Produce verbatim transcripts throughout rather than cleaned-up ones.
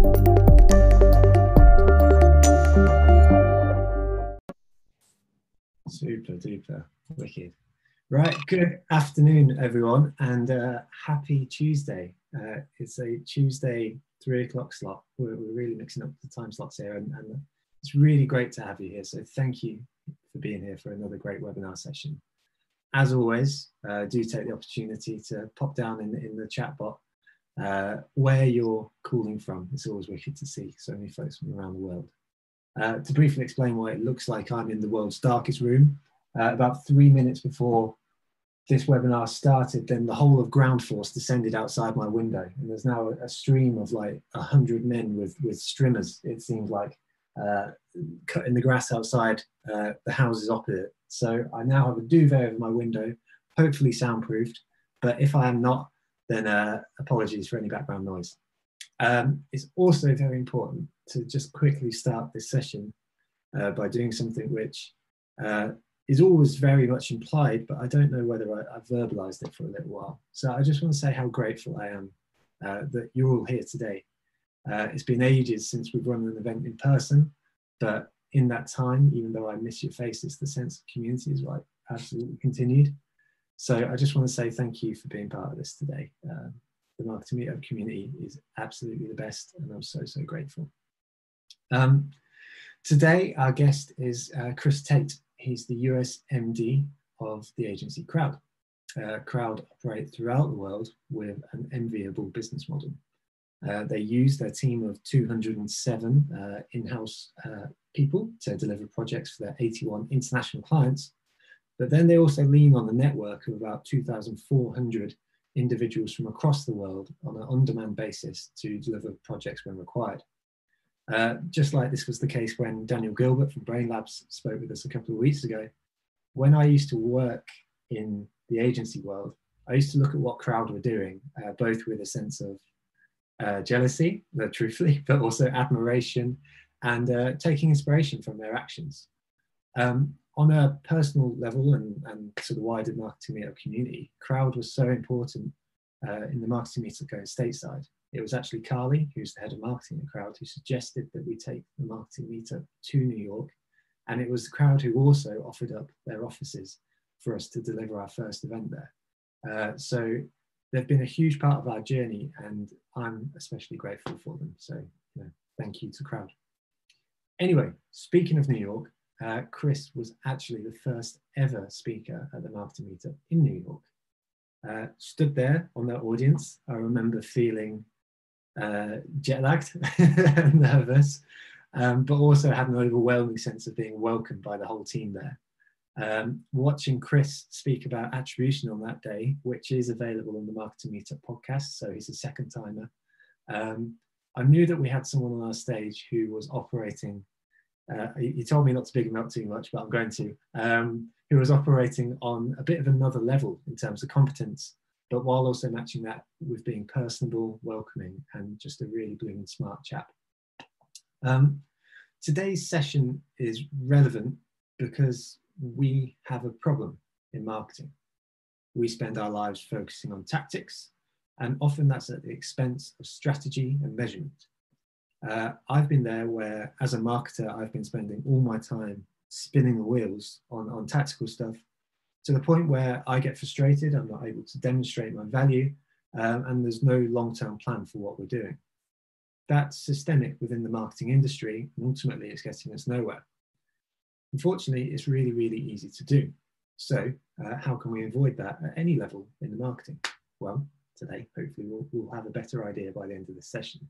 Super duper wicked. Right, good afternoon everyone, and uh, happy Tuesday. Uh, it's a Tuesday three o'clock slot. We're, we're really mixing up the time slots here, and, and it's really great to have you here. So thank you for being here for another great webinar session. As always, uh, do take the opportunity to pop down in, in the chat bot uh, where you're calling from. It's always wicked to see so many folks from around the world. Uh, to briefly explain why it looks like I'm in the world's darkest room, uh, about three minutes before this webinar started, then the whole of ground force descended outside my window, and there's now a, a stream of like a hundred men with with streamers, it seems like, uh, cutting the grass outside uh, the houses opposite. So I now have a duvet over my window, hopefully soundproofed, but if I am not, then uh, apologies for any background noise. Um, it's also very important to just quickly start this session uh, by doing something which uh, is always very much implied, but I don't know whether I, I've verbalized it for a little while. So I just want to say how grateful I am uh, that you're all here today. Uh, it's been ages since we've run an event in person, but in that time, even though I miss your faces, the sense of community is like absolutely continued. So I just want to say thank you for being part of this today. Um, the Marketing Meetup community is absolutely the best, and I'm so, so grateful. Um, today, our guest is uh, Chris Tate. He's the U S M D of the agency Crowd. Uh, Crowd operate throughout the world with an enviable business model. Uh, they use their team of two hundred seven uh, in-house uh, people to deliver projects for their eighty-one international clients, but then they also lean on the network of about two thousand four hundred individuals from across the world on an on-demand basis to deliver projects when required. Uh, just like this was the case when Daniel Gilbert from Brain Labs spoke with us a couple of weeks ago. When I used to work in the agency world, I used to look at what Crowd were doing, uh, both with a sense of uh, jealousy, uh, truthfully, but also admiration and uh, taking inspiration from their actions. Um, on a personal level and, and to the wider Marketing Meetup community, Crowd was so important uh, in the Marketing Meetup going stateside. It was actually Carly, who's the head of marketing at Crowd, who suggested that we take the Marketing Meetup to New York. And it was the Crowd who also offered up their offices for us to deliver our first event there. Uh, so they've been a huge part of our journey, and I'm especially grateful for them. So you know, thank you to Crowd. Anyway, speaking of New York, uh, Chris was actually the first ever speaker at the Marketing Meetup in New York. Uh, stood there on their audience, I remember feeling uh, jet lagged and nervous, um, but also had an overwhelming sense of being welcomed by the whole team there. Um, watching Chris speak about attribution on that day, which is available on the Marketing Meetup podcast, so he's a second timer, um, I knew that we had someone on our stage who was operating, uh, he, he told me not to big him up too much, but I'm going to, um, who was operating on a bit of another level in terms of competence, but while also matching that with being personable, welcoming, and just a really blooming smart chap. Um, today's session is relevant because we have a problem in marketing. We spend our lives focusing on tactics, and often that's at the expense of strategy and measurement. Uh, I've been there where, as a marketer, I've been spending all my time spinning the wheels on, on tactical stuff, to the point where I get frustrated, I'm not able to demonstrate my value, um, and there's no long-term plan for what we're doing. That's systemic within the marketing industry, and ultimately it's getting us nowhere. Unfortunately, it's really, really easy to do. So uh, how can we avoid that at any level in the marketing? Well, today, hopefully we'll, we'll have a better idea by the end of this session.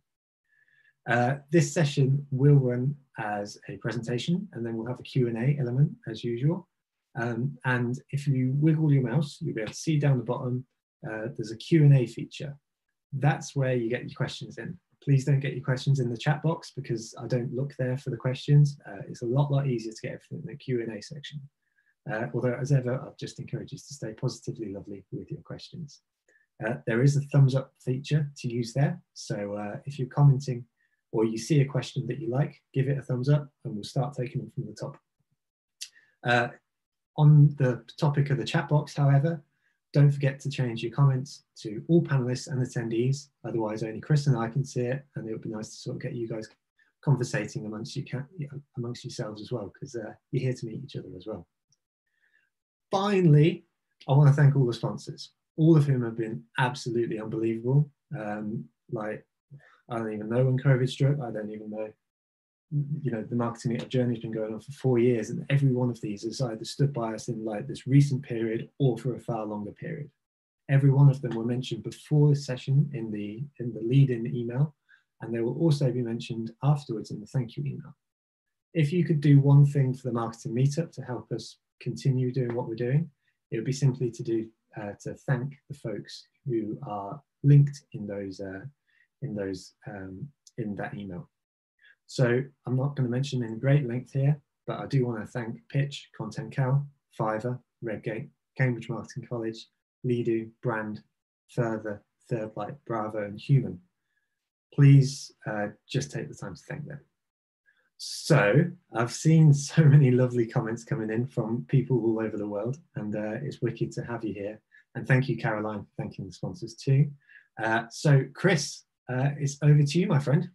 Uh, this session will run as a presentation, and then we'll have a Q and A element as usual. Um, and if you wiggle your mouse, you'll be able to see down the bottom, uh, there's a Q and A feature. That's where you get your questions in. Please don't get your questions in the chat box because I don't look there for the questions. Uh, it's a lot, lot easier to get everything in the Q and A section. Uh, although, as ever, I'd just encourage you to stay positively lovely with your questions. Uh, there is a thumbs up feature to use there. So uh, if you're commenting or you see a question that you like, give it a thumbs up and we'll start taking them from the top. Uh, on the topic of the chat box, however, Don't forget to change your comments to all panelists and attendees. Otherwise, only Chris and I can see it, and it would be nice to sort of get you guys conversating amongst you amongst yourselves as well, because uh, you're here to meet each other as well. Finally, I want to thank all the sponsors, all of whom have been absolutely unbelievable. Um, like, I don't even know when COVID struck. I don't even know. You know, the Marketing Meetup journey has been going on for four years, and every one of these has either stood by us in like this recent period or for a far longer period. Every one of them were mentioned before the session in the in the lead-in email, and they will also be mentioned afterwards in the thank you email. If you could do one thing for the Marketing Meetup to help us continue doing what we're doing, it would be simply to do uh, to thank the folks who are linked in those uh, in those um, in that email. So I'm not going to mention in great length here, but I do want to thank Pitch, Content Cal, Fiverr, Redgate, Cambridge Marketing College, Ledo, Brand, Further, Third Light, Bravo, and Human. Please uh, just take the time to thank them. So I've seen so many lovely comments coming in from people all over the world, and uh, it's wicked to have you here. And thank you, Caroline, for thanking the sponsors too. Uh, so Chris, uh, it's over to you, my friend.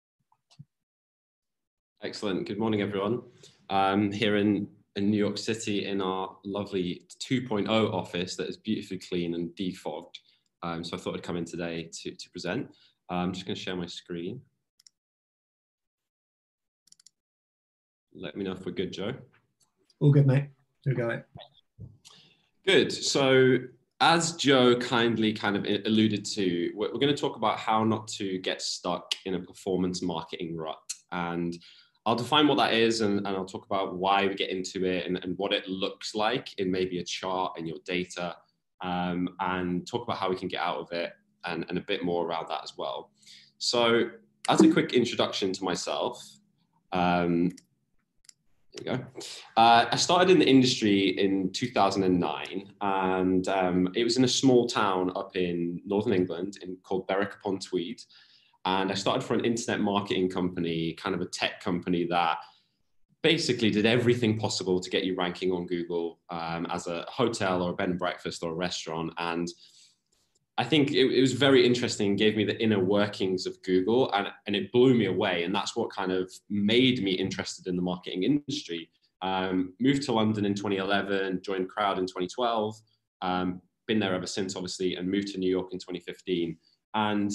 Excellent. Good morning, everyone. Um, here in, in New York City in our lovely two point oh office that is beautifully clean and defogged. Um, so I thought I'd come in today to, to present. Uh, I'm just going to share my screen. Let me know if we're good, Joe. All good, mate. You go it. Good. So as Joe kindly kind of alluded to, we're, we're going to talk about how not to get stuck in a performance marketing rut. And I'll define what that is, and, and I'll talk about why we get into it and, and what it looks like in maybe a chart in your data, um, and talk about how we can get out of it and, and a bit more around that as well. So as a quick introduction to myself, um, there you go. Uh, I started in the industry in two thousand nine, and um, it was in a small town up in Northern England in, called Berwick upon Tweed. And I started for an internet marketing company, kind of a tech company that basically did everything possible to get you ranking on Google um, as a hotel or a bed and breakfast or a restaurant. And I think it, it was very interesting, gave me the inner workings of Google, and, and it blew me away. And that's what kind of made me interested in the marketing industry. Um, moved to London in twenty eleven, joined Crowd in twenty twelve, um, been there ever since, obviously, and moved to New York in twenty fifteen. And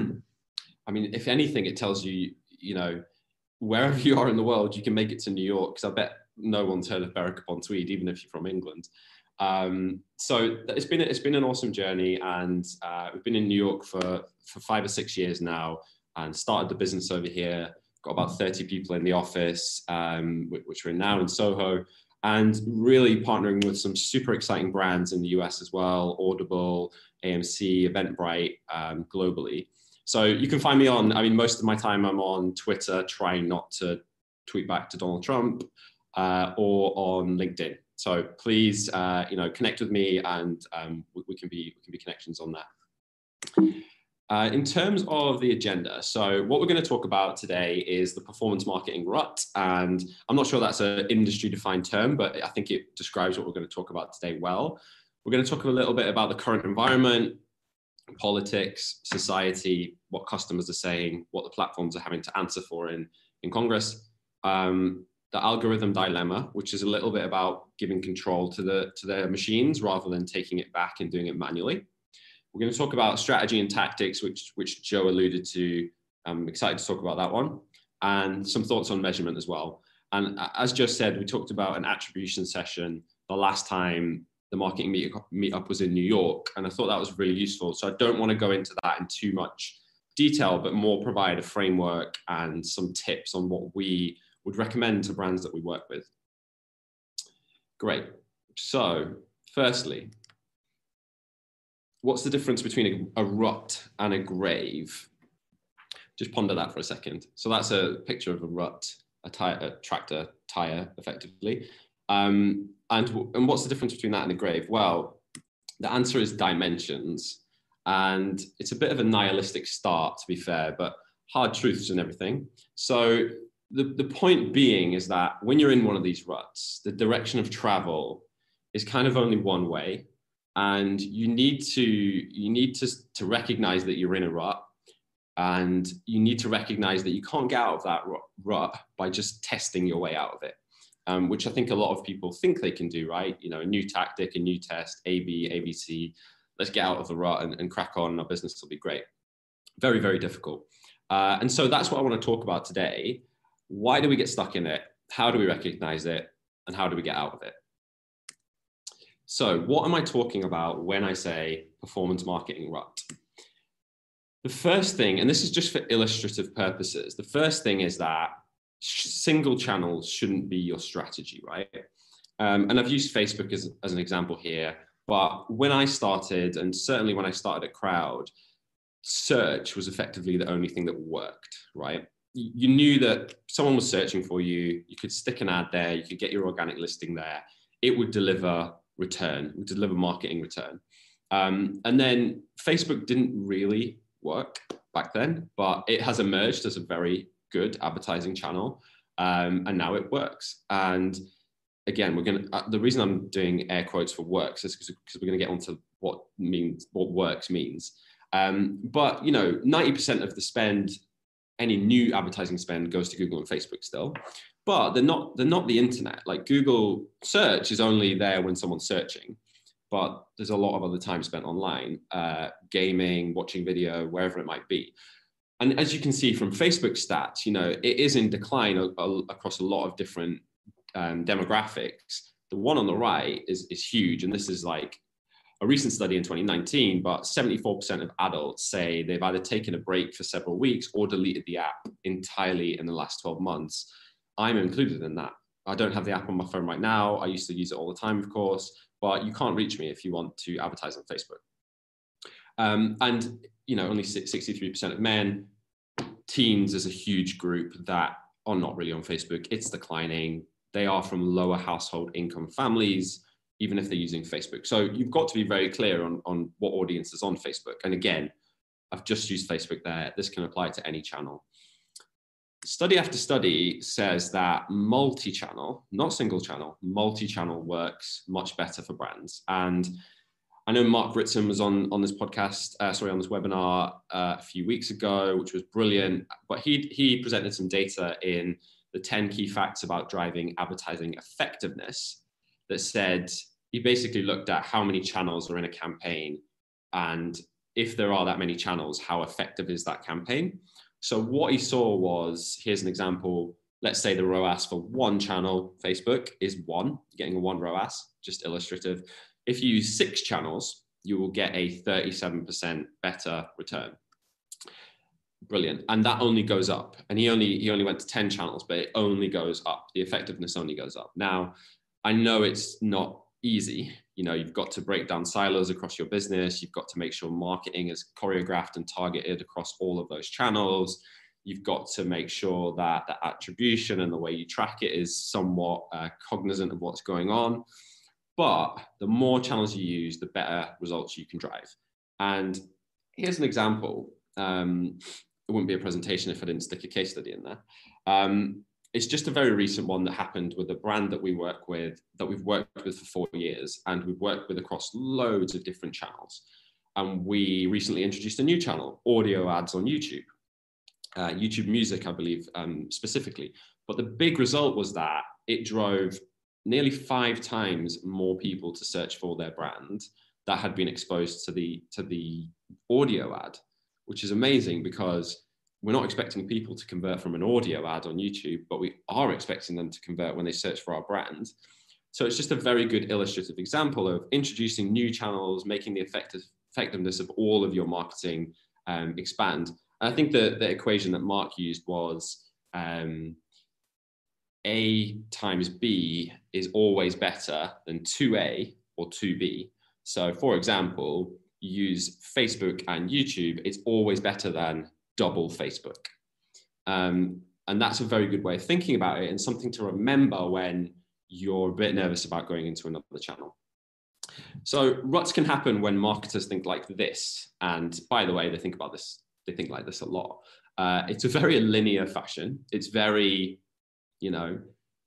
I mean, if anything, it tells you, you know, wherever you are in the world, you can make it to New York, because I bet no one's heard of Berwick upon Tweed, even if you're from England. Um, so it's been it's been an awesome journey, and uh, we've been in New York for for five or six years now, and started the business over here. Got about thirty people in the office, um, which we're in now in Soho, and really partnering with some super exciting brands in the U S as well: Audible, A M C, Eventbrite, um, globally. So you can find me on, I mean, most of my time I'm on Twitter, trying not to tweet back to Donald Trump, uh, or on LinkedIn. So please, uh, you know, connect with me, and um, we, we can be we can be connections on that. Uh, in terms of the agenda, so what we're going to talk about today is the performance marketing rut, and I'm not sure that's an industry-defined term, but I think it describes what we're going to talk about today well. We're going to talk a little bit about the current environment, politics, society, what customers are saying, what the platforms are having to answer for in, in Congress, um, the algorithm dilemma, which is a little bit about giving control to the to their machines rather than taking it back and doing it manually. We're going to talk about strategy and tactics, which, which Joe alluded to. I'm excited to talk about that one, and some thoughts on measurement as well. And as Joe said, we talked about an attribution session the last time the marketing meetup was in New York, and I thought that was really useful. So I don't want to go into that in too much detail, but more provide a framework and some tips on what we would recommend to brands that we work with. Great. So firstly, what's the difference between a, a rut and a grave? Just ponder that for a second. So that's a picture of a rut, a, tire, a tractor tire, effectively. Um, and, and what's the difference between that and a grave? Well, the answer is dimensions. And it's a bit of a nihilistic start, to be fair, but hard truths and everything. So the, the point being is that when you're in one of these ruts, the direction of travel is kind of only one way. And you need to, you need to, to recognize that you're in a rut, and you need to recognize that you can't get out of that rut by just testing your way out of it, um, which I think a lot of people think they can do, right? You know, a new tactic, a new test, A B, A B C, let's get out of the rut and, and crack on, our business will be great. Very, very difficult. Uh, and so that's what I want to talk about today. Why do we get stuck in it? How do we recognize it? And how do we get out of it? So what am I talking about when I say performance marketing rut? The first thing, and this is just for illustrative purposes, the first thing is that single channels shouldn't be your strategy, right? Um, and I've used Facebook as, as an example here, but when I started, and certainly when I started at Crowd, search was effectively the only thing that worked, right? You knew that someone was searching for you, you could stick an ad there, you could get your organic listing there, it would deliver return, it would deliver marketing return. Um, and then Facebook didn't really work back then, but it has emerged as a very good advertising channel, um, and now it works. And again, we're going to, uh, the reason I'm doing air quotes for works is because we're going to get onto what means, what works means. Um, but you know, ninety percent of the spend, any new advertising spend, goes to Google and Facebook still, but they're not, they're not the internet. Like Google search is only there when someone's searching, but there's a lot of other time spent online, uh, gaming, watching video, wherever it might be. And as you can see from Facebook stats, you know, it is in decline a, a, across a lot of different um, demographics. The one on the right is, is huge. And this is like a recent study in twenty nineteen, but seventy-four percent of adults say they've either taken a break for several weeks or deleted the app entirely in the last twelve months. I'm included in that. I don't have the app on my phone right now. I used to use it all the time, of course, but you can't reach me if you want to advertise on Facebook. Um, and, you know, only sixty-three percent of men. Teens is a huge group that are not really on Facebook. It's declining. They are from lower household income families, even if they're using Facebook. So you've got to be very clear on, on what audience is on Facebook. And again, I've just used Facebook there. This can apply to any channel. Study after study says that multi-channel, not single channel, multi-channel works much better for brands. And I know Mark Ritson was on, on this podcast, uh, sorry, on this webinar uh, a few weeks ago, which was brilliant. But he, he presented some data in the ten key facts about driving advertising effectiveness that said, he basically looked at how many channels are in a campaign. And if there are that many channels, how effective is that campaign? So what he saw was, here's an example. Let's say the R O A S for one channel, Facebook, is one, getting a one R O A S, just illustrative. If you use six channels, you will get a thirty-seven percent better return. Brilliant. And that only goes up. And he only, he only went to ten channels, but it only goes up. The effectiveness only goes up. Now, I know it's not easy. You know, you've got to break down silos across your business. You've got to make sure marketing is choreographed and targeted across all of those channels. You've got to make sure that the attribution and the way you track it is somewhat uh, cognizant of what's going on. But the more channels you use, the better results you can drive. And here's an example. Um, it wouldn't be a presentation if I didn't stick a case study in there. Um, It's just a very recent one that happened with a brand that we work with, that we've worked with for four years, and we've worked with across loads of different channels. And we recently introduced a new channel, audio ads on YouTube, uh, YouTube Music, I believe, um, specifically. But the big result was that it drove nearly five times more people to search for their brand that had been exposed to the, to the audio ad, which is amazing because we're not expecting people to convert from an audio ad on YouTube, but we are expecting them to convert when they search for our brand. So it's just a very good illustrative example of introducing new channels, making the effective, effectiveness of all of your marketing um, expand. And I think the, the equation that Mark used was um, A times B is always better than two A or two B. So for example, you use Facebook and YouTube, it's always better than double Facebook. Um, and that's a very good way of thinking about it and something to remember when you're a bit nervous about going into another channel. So ruts can happen when marketers think like this. And by the way, they think about this, they think like this a lot. Uh, it's a very linear fashion. It's very, you know,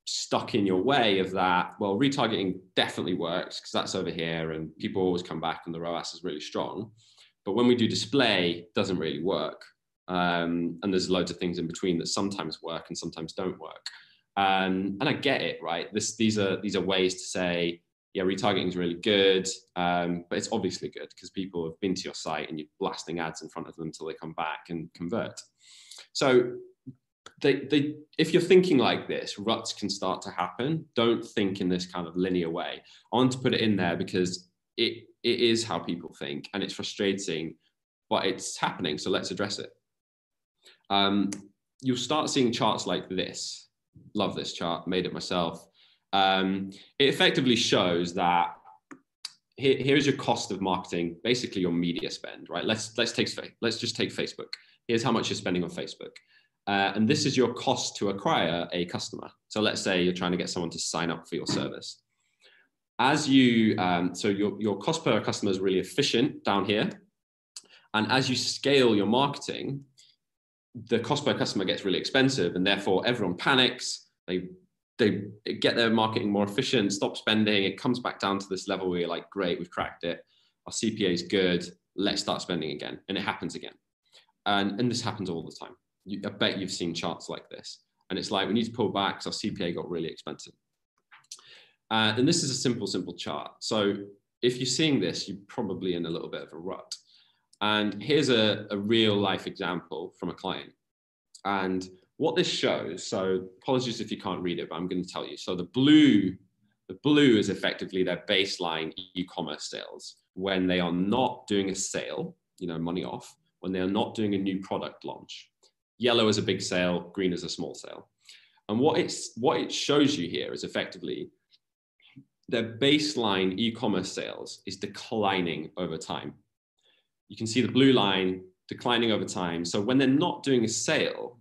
stuck in your way of that, well, retargeting definitely works because that's over here and people always come back and the R O A S is really strong. But when we do display, it doesn't really work. Um, and there's loads of things in between that sometimes work and sometimes don't work. Um, and I get it, right? This, these are these are ways to say, yeah, retargeting is really good, um, but it's obviously good because people have been to your site and you're blasting ads in front of them until they come back and convert. So they, they, if you're thinking like this, ruts can start to happen. Don't think in this kind of linear way. I want to put it in there because it, it is how people think and it's frustrating, but it's happening. So let's address it. Um, you'll start seeing charts like this. Love this chart, made it myself. Um, it effectively shows that here, here's your cost of marketing, basically your media spend, right? Let's, let's, take, let's just take Facebook. Here's how much you're spending on Facebook. Uh, and this is your cost to acquire a customer. So let's say you're trying to get someone to sign up for your service. As you, um, so your, your cost per customer is really efficient down here. And as you scale your marketing, the cost per customer gets really expensive and therefore everyone panics. They, they get their marketing more efficient, stop spending. It comes back down to this level where you're like, great, we've cracked it. Our C P A is good. Let's start spending again. And it happens again. And, and this happens all the time. You, I bet you've seen charts like this. And it's like, we need to pull back because our C P A got really expensive. Uh, and this is a simple, simple chart. So if you're seeing this, you're probably in a little bit of a rut. And here's a, a real life example from a client. And what this shows, so apologies if you can't read it, but I'm going to tell you. So the blue, the blue is effectively their baseline e-commerce sales when they are not doing a sale, you know, money off, when they are not doing a new product launch. Yellow is a big sale, green is a small sale. And what, it's, what it shows you here is effectively their baseline e-commerce sales is declining over time. You can see the blue line declining over time. So when they're not doing a sale,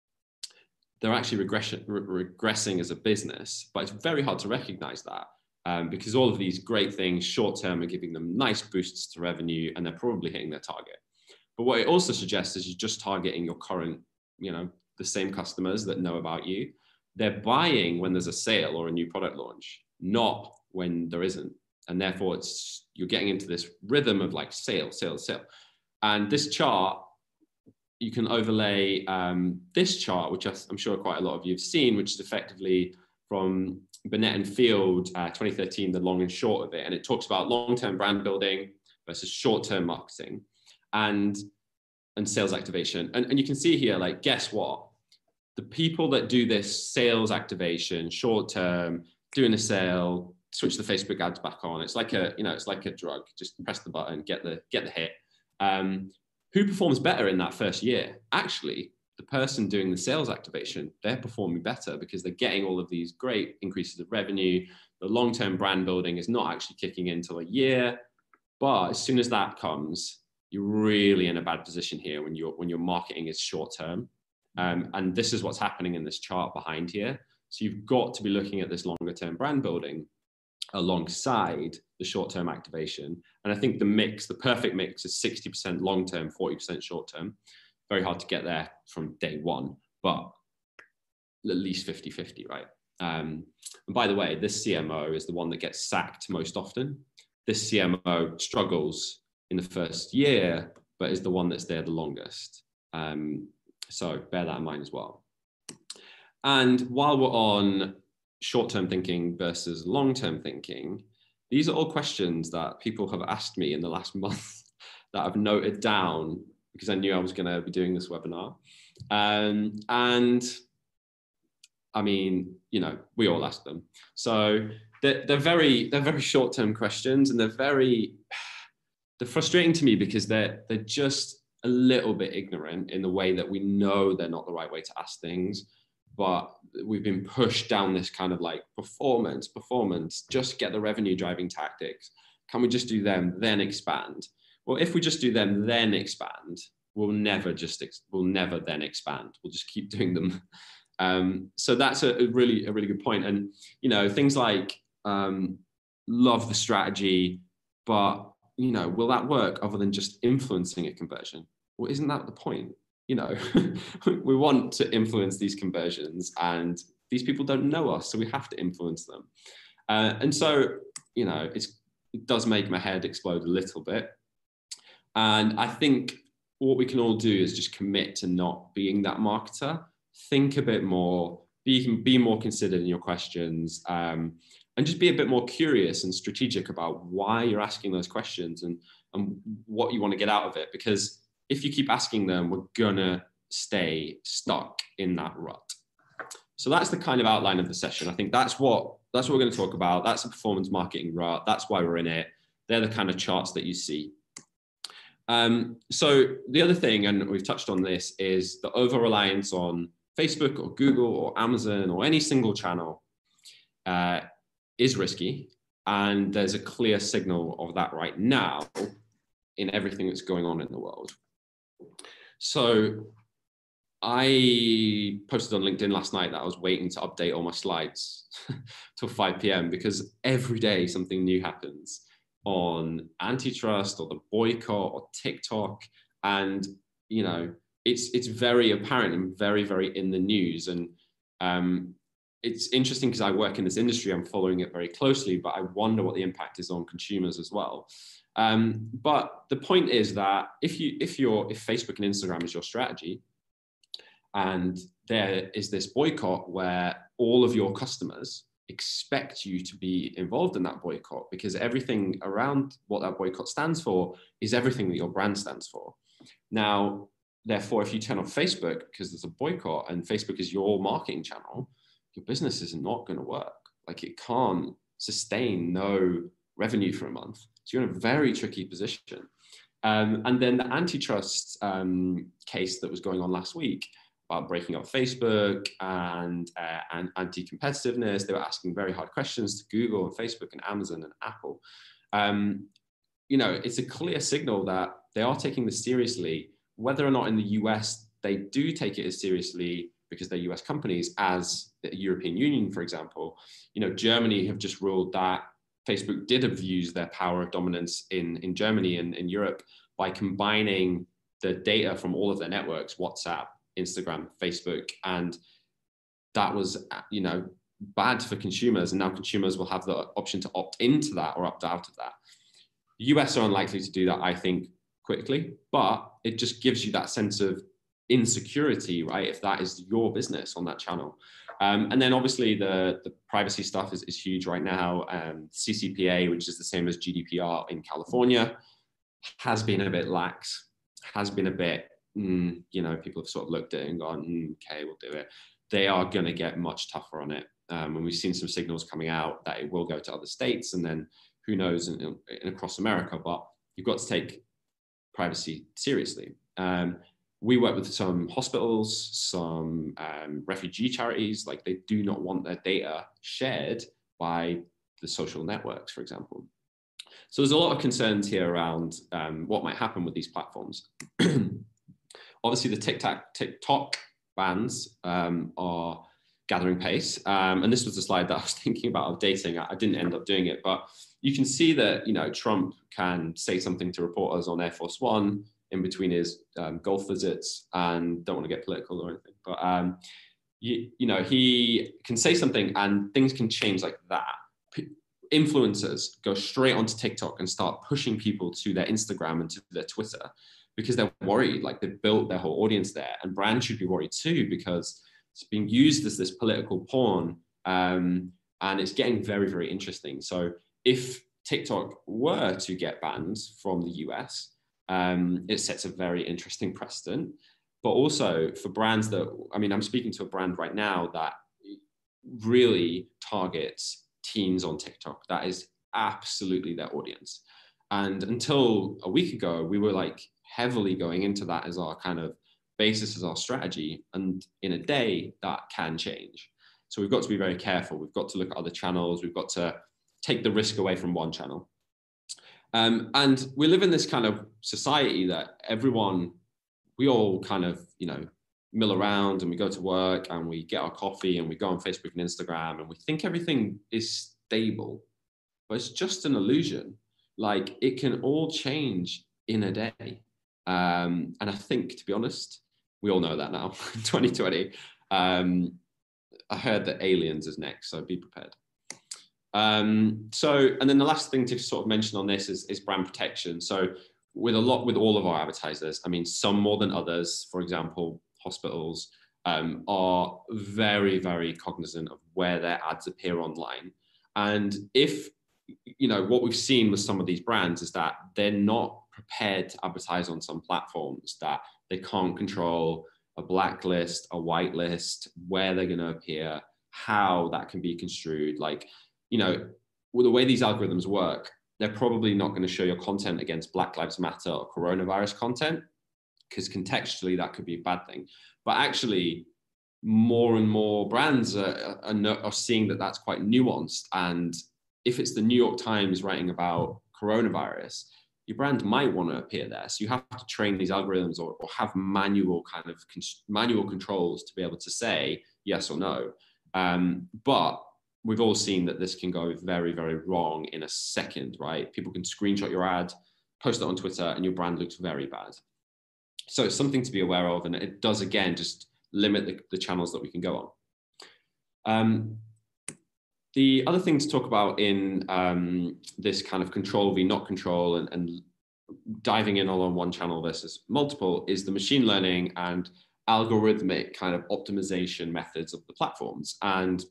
they're actually regression, re regressing as a business, but it's very hard to recognize that um, because all of these great things short-term are giving them nice boosts to revenue and they're probably hitting their target. But what it also suggests is you're just targeting your current, you know, the same customers that know about you. They're buying when there's a sale or a new product launch, not when there isn't. And therefore it's, you're getting into this rhythm of like sale, sale, sale. And this chart, you can overlay um, this chart, which I'm sure quite a lot of you have seen, which is effectively from Burnett and Field, uh, twenty thirteen, the long and short of it. And it talks about long-term brand building versus short-term marketing and, and sales activation. And, and you can see here, like, guess what? The people that do this sales activation, short-term, doing a sale, switch the Facebook ads back on. It's like a, you know, it's like a drug. Just press the button, get the, get the hit. Um, who performs better in that first year? Actually, the person doing the sales activation, they're performing better because they're getting all of these great increases of revenue. The long-term brand building is not actually kicking in until a year. But as soon as that comes, you're really in a bad position here when, you're, when your marketing is short-term. Um, and this is what's happening in this chart behind here. So you've got to be looking at this longer-term brand building alongside the short-term activation. And I think the mix, the perfect mix is sixty percent long-term, forty percent short-term. Very hard to get there from day one, but at least fifty fifty, right? Um, and by the way, this C M O is the one that gets sacked most often. This C M O struggles in the first year, but is the one that's there the longest. Um, so bear that in mind as well. And while we're on short-term thinking versus long-term thinking, these are all questions that people have asked me in the last month that I've noted down because I knew I was going to be doing this webinar. Um, and I mean, you know, we all ask them. So they're, they're very, they're very short-term questions and they're very, they're frustrating to me because they're, they're just a little bit ignorant in the way that we know they're not the right way to ask things. But we've been pushed down this kind of like performance, performance, just get the revenue driving tactics. Can we just do them, then expand? Well, if we just do them, then expand, we'll never just, we'll never then expand. We'll just keep doing them. Um, so that's a, a really, a really good point. And, you know, things like um, love the strategy, but, you know, will that work other than just influencing a conversion? Well, isn't that the point? You know, we want to influence these conversions and these people don't know us, so we have to influence them. Uh, and so, you know, it's, it does make my head explode a little bit. And I think what we can all do is just commit to not being that marketer. Think a bit more, be, be more considered in your questions, um, and just be a bit more curious and strategic about why you're asking those questions and, and what you want to get out of it. Because if you keep asking them, we're gonna stay stuck in that rut. So that's the kind of outline of the session. I think that's what, that's what we're going to talk about. That's a performance marketing rut. That's why we're in it. They're the kind of charts that you see. Um, so the other thing, and we've touched on this, is the over-reliance on Facebook or Google or Amazon or any single channel uh, is risky. And there's a clear signal of that right now in everything that's going on in the world. So I posted on LinkedIn last night that I was waiting to update all my slides till five p m because every day something new happens on antitrust or the boycott or TikTok. And, you know, it's, it's very apparent and very, very in the news. And um, it's interesting because I work in this industry, I'm following it very closely, but I wonder what the impact is on consumers as well. Um, but the point is that if you, if you're, if Facebook and Instagram is your strategy, and there is this boycott where all of your customers expect you to be involved in that boycott, because everything around what that boycott stands for is everything that your brand stands for. Now, therefore, if you turn off Facebook because there's a boycott and Facebook is your marketing channel, your business is not going to work. Like, it can't sustain no revenue for a month. So you're in a very tricky position. Um, and then the antitrust um, case that was going on last week, about breaking up Facebook and, uh, and anti-competitiveness. They were asking very hard questions to Google and Facebook and Amazon and Apple. Um, you know, it's a clear signal that they are taking this seriously. Whether or not in the U S they do take it as seriously because they're U S companies as the European Union, for example. You know, Germany have just ruled that Facebook did abuse their power of dominance in, in Germany and in Europe by combining the data from all of their networks, WhatsApp, Instagram, Facebook, and that was, you know, bad for consumers. And now consumers will have the option to opt into that or opt out of that. The U S are unlikely to do that, I think, quickly, but it just gives you that sense of insecurity, right? If that is your business on that channel. Um, and then obviously the, the privacy stuff is, is huge right now. Um, C C P A, which is the same as G D P R in California, has been a bit lax, has been a bit, Mm, you know, people have sort of looked at it and gone, mm, okay, we'll do it. They are going to get much tougher on it. Um, and we've seen some signals coming out that it will go to other states and then who knows in, in, across America, but you've got to take privacy seriously. Um, we work with some hospitals, some um, refugee charities, like they do not want their data shared by the social networks, for example. So there's a lot of concerns here around um, what might happen with these platforms. Obviously, the TikTok, TikTok bans um, are gathering pace. Um, and this was the slide that I was thinking about updating. I, I didn't end up doing it, but you can see that, you know, Trump can say something to reporters on Air Force One in between his um, golf visits, and don't want to get political or anything, but, um, you, you know, he can say something and things can change like that. P- influencers go straight onto TikTok and start pushing people to their Instagram and to their Twitter, because they're worried, like they've built their whole audience there, and brands should be worried too, because it's being used as this political pawn, um, and it's getting very, very interesting. So if TikTok were to get banned from the U S, um, it sets a very interesting precedent, but also for brands that, I mean, I'm speaking to a brand right now that really targets teens on TikTok. That is absolutely their audience. And until a week ago, we were like, heavily going into that as our kind of basis, as our strategy. And in a day, that can change. So we've got to be very careful. We've got to look at other channels. We've got to take the risk away from one channel. Um, and we live in this kind of society that everyone, we all kind of, you know, mill around and we go to work and we get our coffee and we go on Facebook and Instagram and we think everything is stable, but it's just an illusion. Like, it can all change in a day. Um, and I think, to be honest, we all know that now, twenty twenty. Um, I heard that aliens is next, so be prepared. Um, so, and then the last thing to sort of mention on this is, is brand protection. So with a lot, with all of our advertisers, I mean, some more than others, for example, hospitals um, are very, very cognizant of where their ads appear online. And if, you know, what we've seen with some of these brands is that they're not prepared to advertise on some platforms, that they can't control a blacklist, a whitelist, where they're going to appear, how that can be construed. Like, you know, well, the way these algorithms work, they're probably not going to show your content against Black Lives Matter or coronavirus content, because contextually that could be a bad thing. But actually, more and more brands are, are, are seeing that that's quite nuanced. And if it's the New York Times writing about coronavirus, your brand might want to appear there. So you have to train these algorithms or, or have manual kind of con- manual controls to be able to say yes or no. Um, but we've all seen that this can go very, very wrong in a second, right? People can screenshot your ad, post it on Twitter, and your brand looks very bad. So it's something to be aware of, and it does, again, just limit the, the channels that we can go on. Um, the other thing to talk about in um, this kind of control v not control and, and diving in all on one channel versus multiple is the machine learning and algorithmic kind of optimization methods of the platforms. And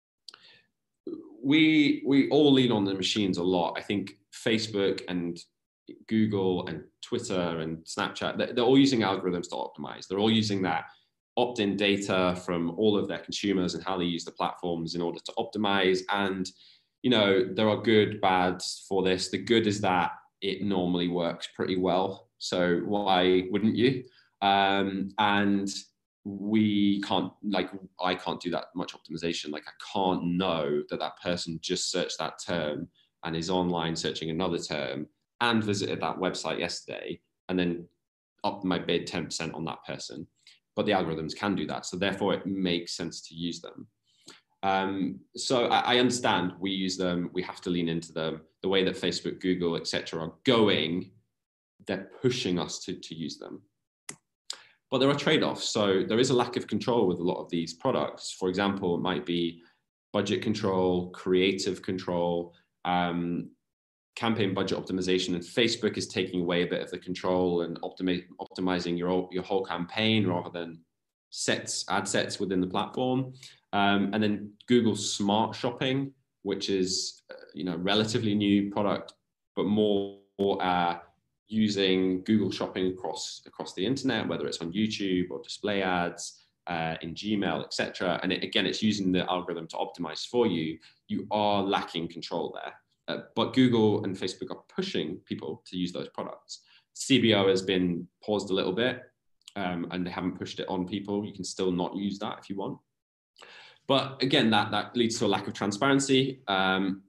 we we all lean on the machines a lot. I think Facebook and Google and Twitter and Snapchat, they're, they're all using algorithms to optimize. They're all using that opt-in data from all of their consumers and how they use the platforms in order to optimize. And, you know, there are good, bads for this. The good is that it normally works pretty well. So why wouldn't you? Um, and we can't, like, I can't do that much optimization. Like, I can't know that that person just searched that term and is online searching another term and visited that website yesterday and then upped my bid ten percent on that person. But the algorithms can do that. So therefore it makes sense to use them. Um, so I, I understand we use them, we have to lean into them. The way that Facebook, Google, et cetera are going, they're pushing us to, to use them. But there are trade-offs. So there is a lack of control with a lot of these products. For example, it might be budget control, creative control, um, campaign budget optimization, and Facebook is taking away a bit of the control and optimi- optimizing your, your whole campaign rather than sets, ad sets within the platform. Um, and then Google Smart Shopping, which is uh, you know, relatively new product, but more uh, using Google Shopping across across the internet, whether it's on YouTube or display ads, uh, in Gmail, et cetera. And it, again, it's using the algorithm to optimize for you. You are lacking control there. Uh, but Google and Facebook are pushing people to use those products. C B O has been paused a little bit um, and they haven't pushed it on people. You can still not use that if you want. But again, that, that leads to a lack of transparency. Um,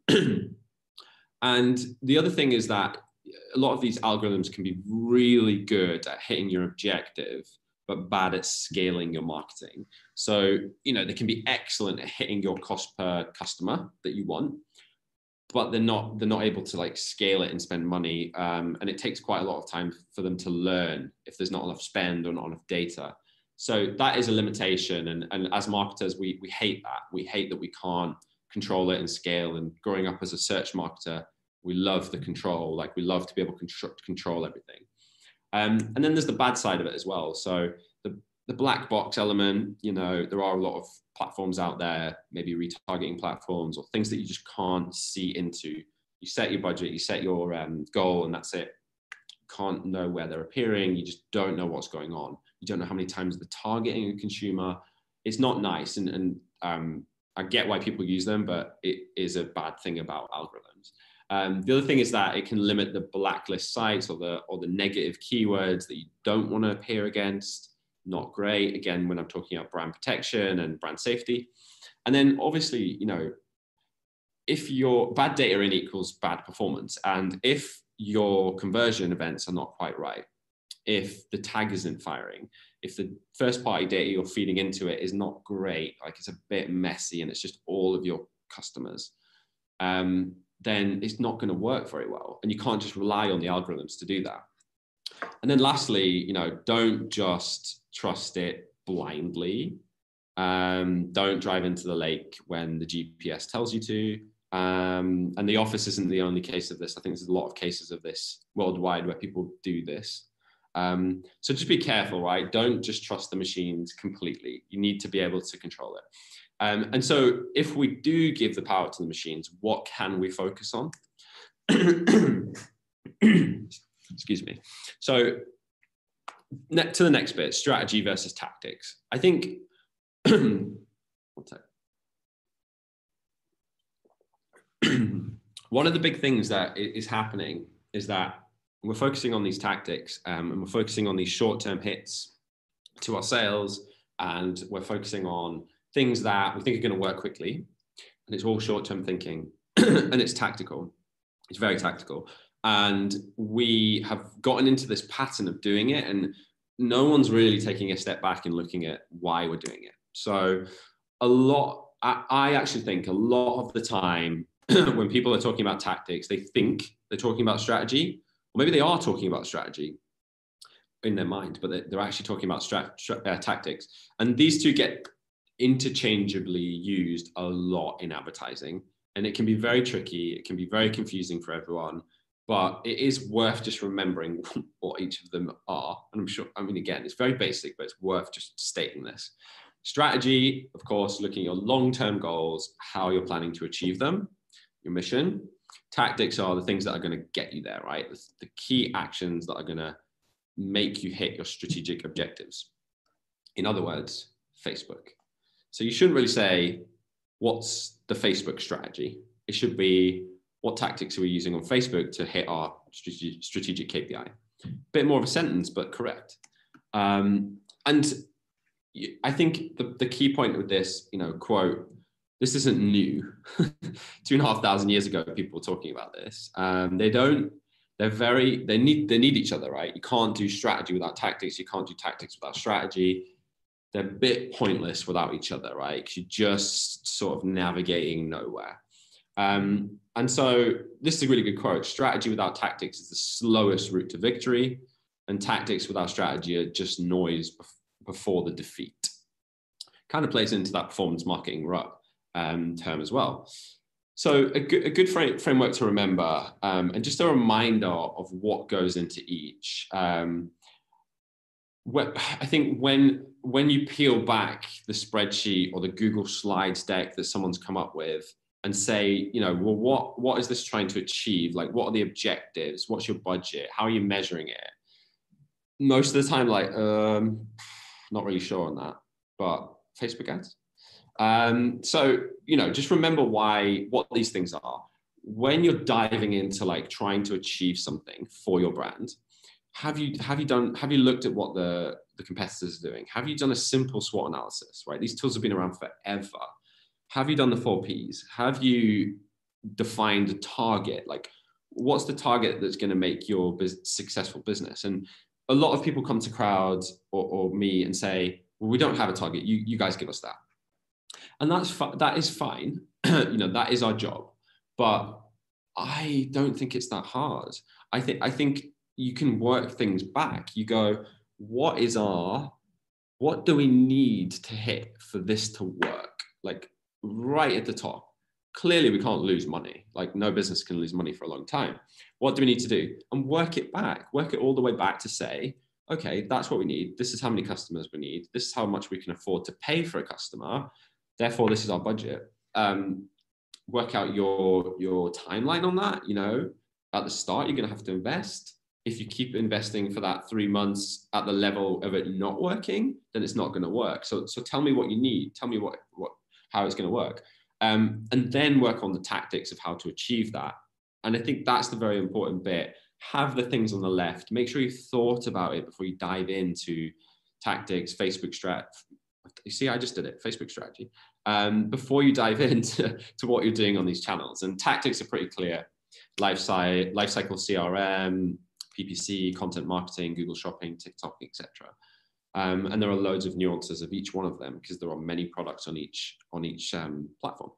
and the other thing is that a lot of these algorithms can be really good at hitting your objective, but bad at scaling your marketing. So, you know, they can be excellent at hitting your cost per customer that you want, but they're not, they're not able to like scale it and spend money. Um, and it takes quite a lot of time for them to learn if there's not enough spend or not enough data. So that is a limitation. And, and as marketers, we, we hate that. We hate that we can't control it and scale. And growing up as a search marketer, we love the control. Like, we love to be able to control everything. Um, and then there's the bad side of it as well. So the, the black box element, you know, there are a lot of platforms out there, maybe retargeting platforms or things that you just can't see into. You set your budget, you set your um, goal, and that's it. You can't know where they're appearing. You just don't know what's going on. You don't know how many times they're targeting a consumer. It's not nice. And, and um, I get why people use them, but it is a bad thing about algorithms. Um, the other thing is that it can limit the blacklist sites or the, or the negative keywords that you don't want to appear against. Not great. Again, when I'm talking about brand protection and brand safety. And then obviously, you know, if your bad data in equals bad performance, and if your conversion events are not quite right, if the tag isn't firing, if the first party data you're feeding into it is not great, like it's a bit messy and it's just all of your customers, um, then it's not going to work very well. And you can't just rely on the algorithms to do that. And then lastly, you know, don't just trust it blindly. Um, don't drive into the lake when the G P S tells you to. Um, and the office isn't the only case of this. I think there's a lot of cases of this worldwide where people do this. Um, so just be careful, right? Don't just trust the machines completely. You need to be able to control it. Um, and so if we do give the power to the machines, what can we focus on? Excuse me. So ne- to the next bit, strategy versus tactics. I think, one sec. One of the big things that is happening is that we're focusing on these tactics um, and we're focusing on these short-term hits to our sales, and we're focusing on things that we think are going to work quickly, and it's all short-term thinking and it's tactical. It's very tactical. And we have gotten into this pattern of doing it, and no one's really taking a step back and looking at why we're doing it. So a lot, I, I actually think a lot of the time when people are talking about tactics, they think they're talking about strategy, or maybe they are talking about strategy in their mind, but they're, they're actually talking about strat, strat, uh, tactics. And these two get interchangeably used a lot in advertising, and it can be very tricky. It can be very confusing for everyone, but it is worth just remembering what each of them are. And I'm sure, I mean, again, it's very basic, but it's worth just stating this. Strategy, of course, looking at your long-term goals, how you're planning to achieve them, your mission. Tactics are the things that are going to get you there, right? The key actions that are going to make you hit your strategic objectives. In other words, Facebook. So you shouldn't really say, what's the Facebook strategy? It should be, what tactics are we using on Facebook to hit our strategic K P I? Bit more of a sentence, but correct. Um, and I think the, the key point with this, you know, quote, this isn't new. Two and a half thousand years ago, people were talking about this. Um, they don't, they're very, they need, they need each other, right? You can't do strategy without tactics. You can't do tactics without strategy. They're a bit pointless without each other, right? Because you're just sort of navigating nowhere. Um, and so this is a really good quote. Strategy without tactics is the slowest route to victory, and tactics without strategy are just noise bef- before the defeat. Kind of plays into that performance marketing rut um, term as well. So a good, a good frame, framework to remember, um, and just a reminder of what goes into each. Um, what, I think when, when you peel back the spreadsheet or the Google Slides deck that someone's come up with and say, you know, well, what, what is this trying to achieve? Like, what are the objectives? What's your budget? How are you measuring it? Most of the time, like, um, not really sure on that, but Facebook ads. Um, so, you know, just remember why, what these things are. When you're diving into like trying to achieve something for your brand, have you, have you done, have you looked at what the, the competitors are doing? Have you done a simple SWOT analysis, right? These tools have been around forever. Have you done the four Ps? Have you defined a target? Like, what's the target that's going to make your biz- successful business? And a lot of people come to crowds or, or me and say, well, we don't have a target. You, you guys give us that. And that's fi- that is fine. You know, that is our job. But I don't think it's that hard. I think I think you can work things back. You go, what is our, what do we need to hit for this to work? Like right at the top. Clearly, we can't lose money. Like no business can lose money for a long time. What do we need to do? And work it back. Work it all the way back to say, okay, that's what we need. This is how many customers we need. This is how much we can afford to pay for a customer. Therefore, this is our budget. Um, work out your, your timeline on that. You know, at the start, you're going to have to invest. If you keep investing for that three months at the level of it not working, then it's not going to work. So, so tell me what you need. Tell me what, what, how it's going to work. Um, and then work on the tactics of how to achieve that. And I think that's the very important bit. Have the things on the left. Make sure you thought about it before you dive into tactics, Facebook strat. You see, I just did it, Facebook strategy. Um, before you dive into to what you're doing on these channels. And tactics are pretty clear. Life, sci- life cycle C R M, P P C, content marketing, Google Shopping, TikTok, et cetera. Um, and there are loads of nuances of each one of them because there are many products on each, on each um, platform.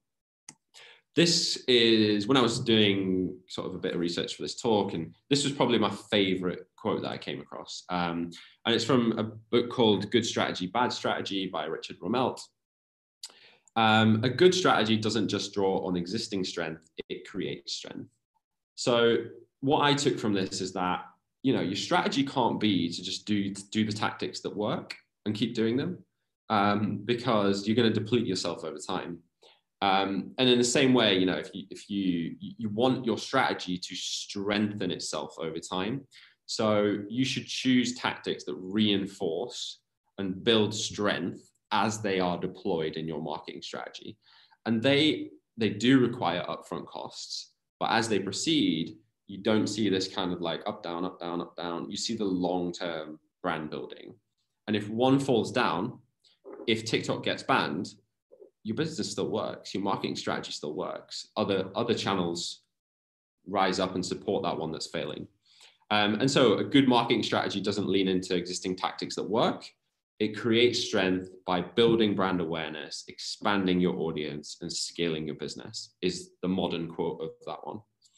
This is when I was doing sort of a bit of research for this talk, and this was probably my favorite quote that I came across. Um, and it's from a book called Good Strategy, Bad Strategy by Richard Rumelt. Um, a good strategy doesn't just draw on existing strength, it creates strength. So what I took from this is that, you know, your strategy can't be to just do, to do the tactics that work and keep doing them, um, because you're going to deplete yourself over time. Um, and in the same way, you know, if you, if you, you want your strategy to strengthen itself over time, so you should choose tactics that reinforce and build strength as they are deployed in your marketing strategy. And they, they do require upfront costs, but as they proceed, you don't see this kind of like up, down, up, down, up, down. You see the long-term brand building. And if one falls down, if TikTok gets banned, your business still works, your marketing strategy still works. Other, other channels rise up and support that one that's failing. Um, and so a good marketing strategy doesn't lean into existing tactics that work. It creates strength by building brand awareness, expanding your audience, and scaling your business, is the modern quote of that one.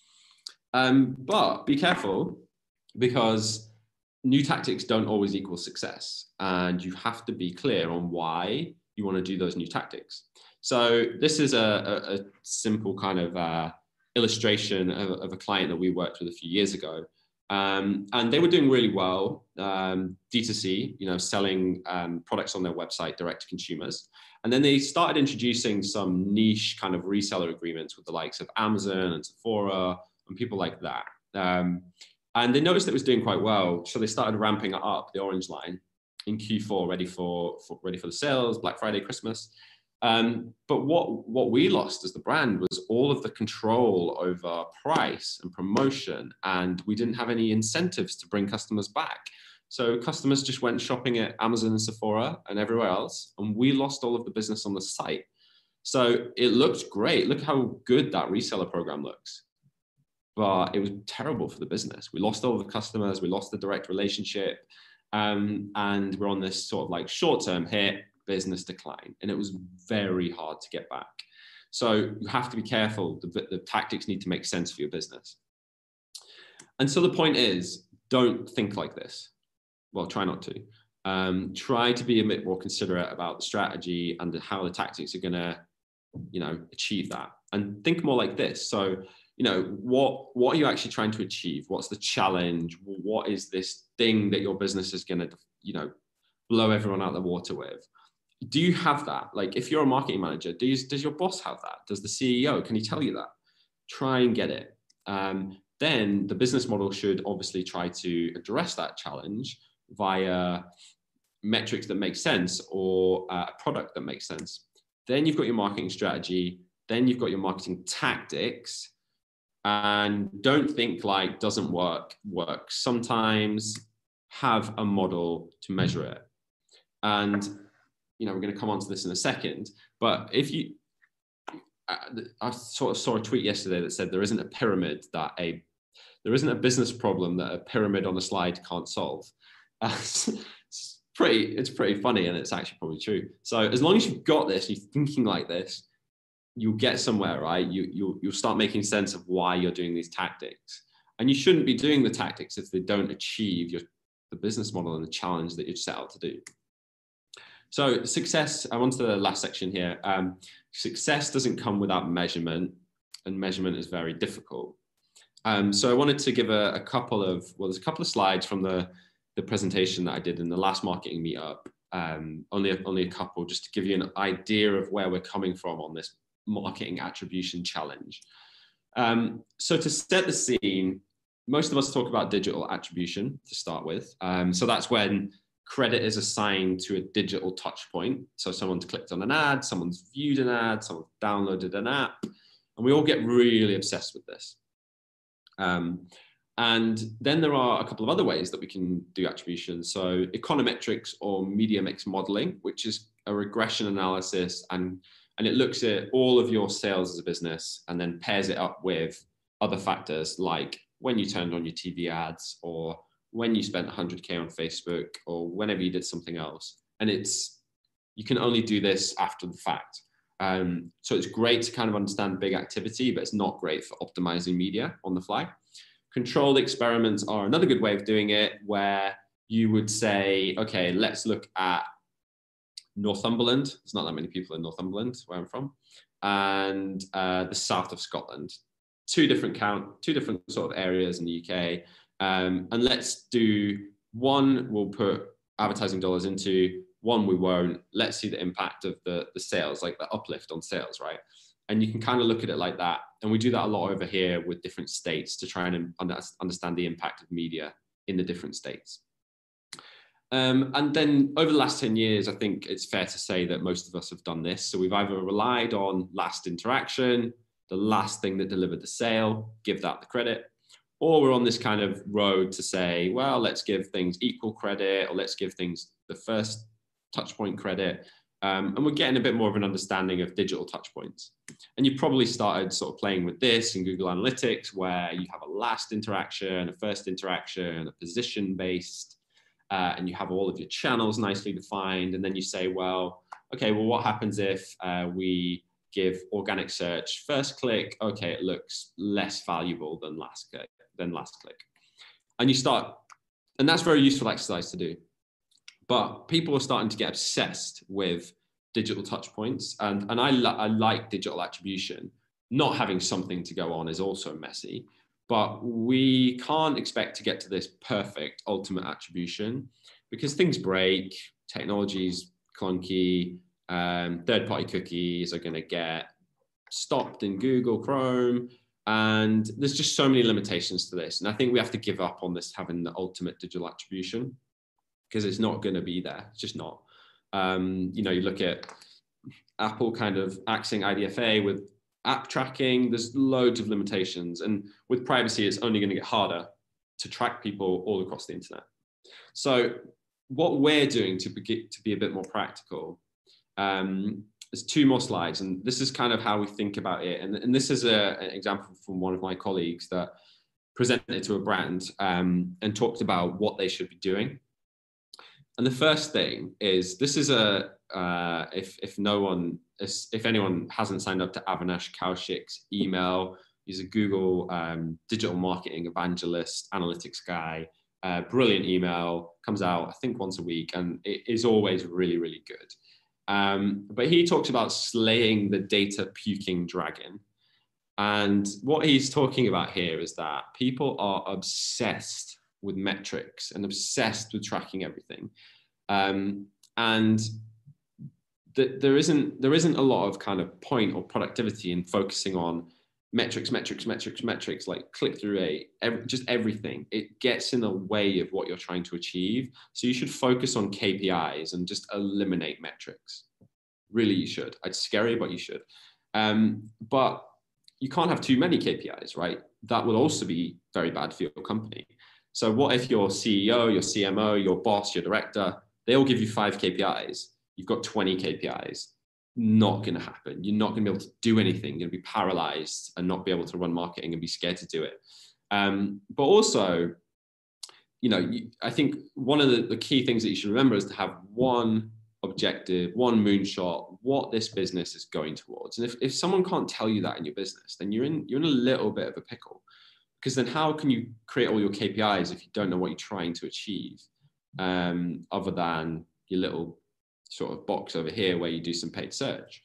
Um, but be careful, because new tactics don't always equal success. And you have to be clear on why you want to do those new tactics. So this is a, a, a simple kind of uh, illustration of, of a client that we worked with a few years ago. Um, and they were doing really well, um, D two C, you know, selling um, products on their website direct to consumers. And then they started introducing some niche kind of reseller agreements with the likes of Amazon and Sephora and people like that. Um, and they noticed it was doing quite well. So they started ramping it up, the orange line, in Q four, ready for, for ready for the sales, Black Friday, Christmas. Um, but what, what we lost as the brand was all of the control over price and promotion, and we didn't have any incentives to bring customers back. So customers just went shopping at Amazon and Sephora and everywhere else, and we lost all of the business on the site. So it looked great. Look how good that reseller program looks. But it was terrible for the business. We lost all the customers, we lost the direct relationship, um, and we're on this sort of like short-term hit, business decline, and it was very hard to get back. So you have to be careful. The, the tactics need to make sense for your business. And so the point is, don't think like this. Well, try not to. Um, try to be a bit more considerate about the strategy and how the tactics are going to, you know, achieve that. And think more like this. So, you know, what what are you actually trying to achieve? What's the challenge? What is this thing that your business is going to, you know, blow everyone out of the water with? Do you have that? Like, if you're a marketing manager, do you, does your boss have that? Does the C E O, can he tell you that? Try and get it. Um, then the business model should obviously try to address that challenge via metrics that make sense, or uh, a product that makes sense. Then you've got your marketing strategy. Then you've got your marketing tactics. And don't think like doesn't work, works. Sometimes have a model to measure it. And you know, we're going to come on to this in a second, but if you, I sort of saw a tweet yesterday that said there isn't a pyramid that a, there isn't a business problem that a pyramid on a slide can't solve. Uh, it's pretty, it's pretty funny, and it's actually probably true. So as long as you've got this, you're thinking like this, you'll get somewhere, right? You, you'll, you'll start making sense of why you're doing these tactics. And you shouldn't be doing the tactics if they don't achieve your, the business model and the challenge that you've set out to do. So success, I'm on to the last section here. Um, success doesn't come without measurement, and measurement is very difficult. Um, so I wanted to give a, a couple of, well, there's a couple of slides from the, the presentation that I did in the last marketing meetup. Um, only, a, only a couple, just to give you an idea of where we're coming from on this marketing attribution challenge. Um, so to set the scene, most of us talk about digital attribution to start with. Um, so that's when credit is assigned to a digital touch point. So someone's clicked on an ad, someone's viewed an ad, someone's downloaded an app, and we all get really obsessed with this. Um, and then there are a couple of other ways that we can do attribution. So econometrics or media mix modeling, which is a regression analysis, and, and it looks at all of your sales as a business and then pairs it up with other factors like when you turned on your T V ads, or when you spent one hundred K on Facebook, or whenever you did something else. And it's, you can only do this after the fact. Um, so it's great to kind of understand big activity, but it's not great for optimizing media on the fly. Controlled experiments are another good way of doing it, where you would say, okay, let's look at Northumberland. There's not that many people in Northumberland, where I'm from, and uh, the south of Scotland. Two different count, two different sort of areas in the U K. Um, and let's do one we'll put advertising dollars into, one we won't. Let's see the impact of the, the sales, like the uplift on sales, right? And you can kind of look at it like that. And we do that a lot over here with different states to try and understand the impact of media in the different states. Um, and then over the last ten years, I think it's fair to say that most of us have done this. So we've either relied on last interaction, the last thing that delivered the sale, give that the credit, or we're on this kind of road to say, well, let's give things equal credit, or let's give things the first touch point credit. Um, and we're getting a bit more of an understanding of digital touch points. And you probably started sort of playing with this in Google Analytics, where you have a last interaction, a first interaction, a position-based, Uh, and you have all of your channels nicely defined. And then you say, well, okay, well, what happens if uh, we give organic search first click? Okay, it looks less valuable than last click, than last click. And you start, and that's very useful exercise to do. But people are starting to get obsessed with digital touch points. And, and I, I like digital attribution. Not having something to go on is also messy. But we can't expect to get to this perfect ultimate attribution because things break, technology's clunky, um, third-party cookies are going to get stopped in Google Chrome, and there's just so many limitations to this. And I think we have to give up on this having the ultimate digital attribution because it's not going to be there. It's just not. Um, you know, you look at Apple kind of axing I D F A with app tracking, there's loads of limitations. And with privacy, it's only going to get harder to track people all across the internet. So what we're doing to be, to be a bit more practical, um, there's two more slides. And this is kind of how we think about it. And, and this is a, an example from one of my colleagues that presented it to a brand um, and talked about what they should be doing. And the first thing is, this is a, uh, if, if no one, if anyone hasn't signed up to Avinash Kaushik's email, he's a Google um, digital marketing evangelist, analytics guy, uh, brilliant email, comes out, I think once a week, and it is always really, really good. Um, but he talks about slaying the data puking dragon. And what he's talking about here is that people are obsessed with metrics and obsessed with tracking everything. Um, and th- there isn't there isn't a lot of kind of point or productivity in focusing on metrics, metrics, metrics, metrics, like click-through rate, every, just everything. It gets in the way of what you're trying to achieve. So you should focus on K P Is and just eliminate metrics. Really, you should. It's scary, but you should. Um, but you can't have too many K P Is, right? That will also be very bad for your company. So what if your C E O, your C M O, your boss, your director, they all give you five K P Is, you've got twenty K P Is. Not going to happen. You're not going to be able to do anything. You're going to be paralyzed and not be able to run marketing and be scared to do it. Um, but also, you know, you, I think one of the, the key things that you should remember is to have one objective, one moonshot, what this business is going towards. And if, if someone can't tell you that in your business, then you're in, you're in a little bit of a pickle. Because then how can you create all your K P Is if you don't know what you're trying to achieve, um, other than your little sort of box over here where you do some paid search?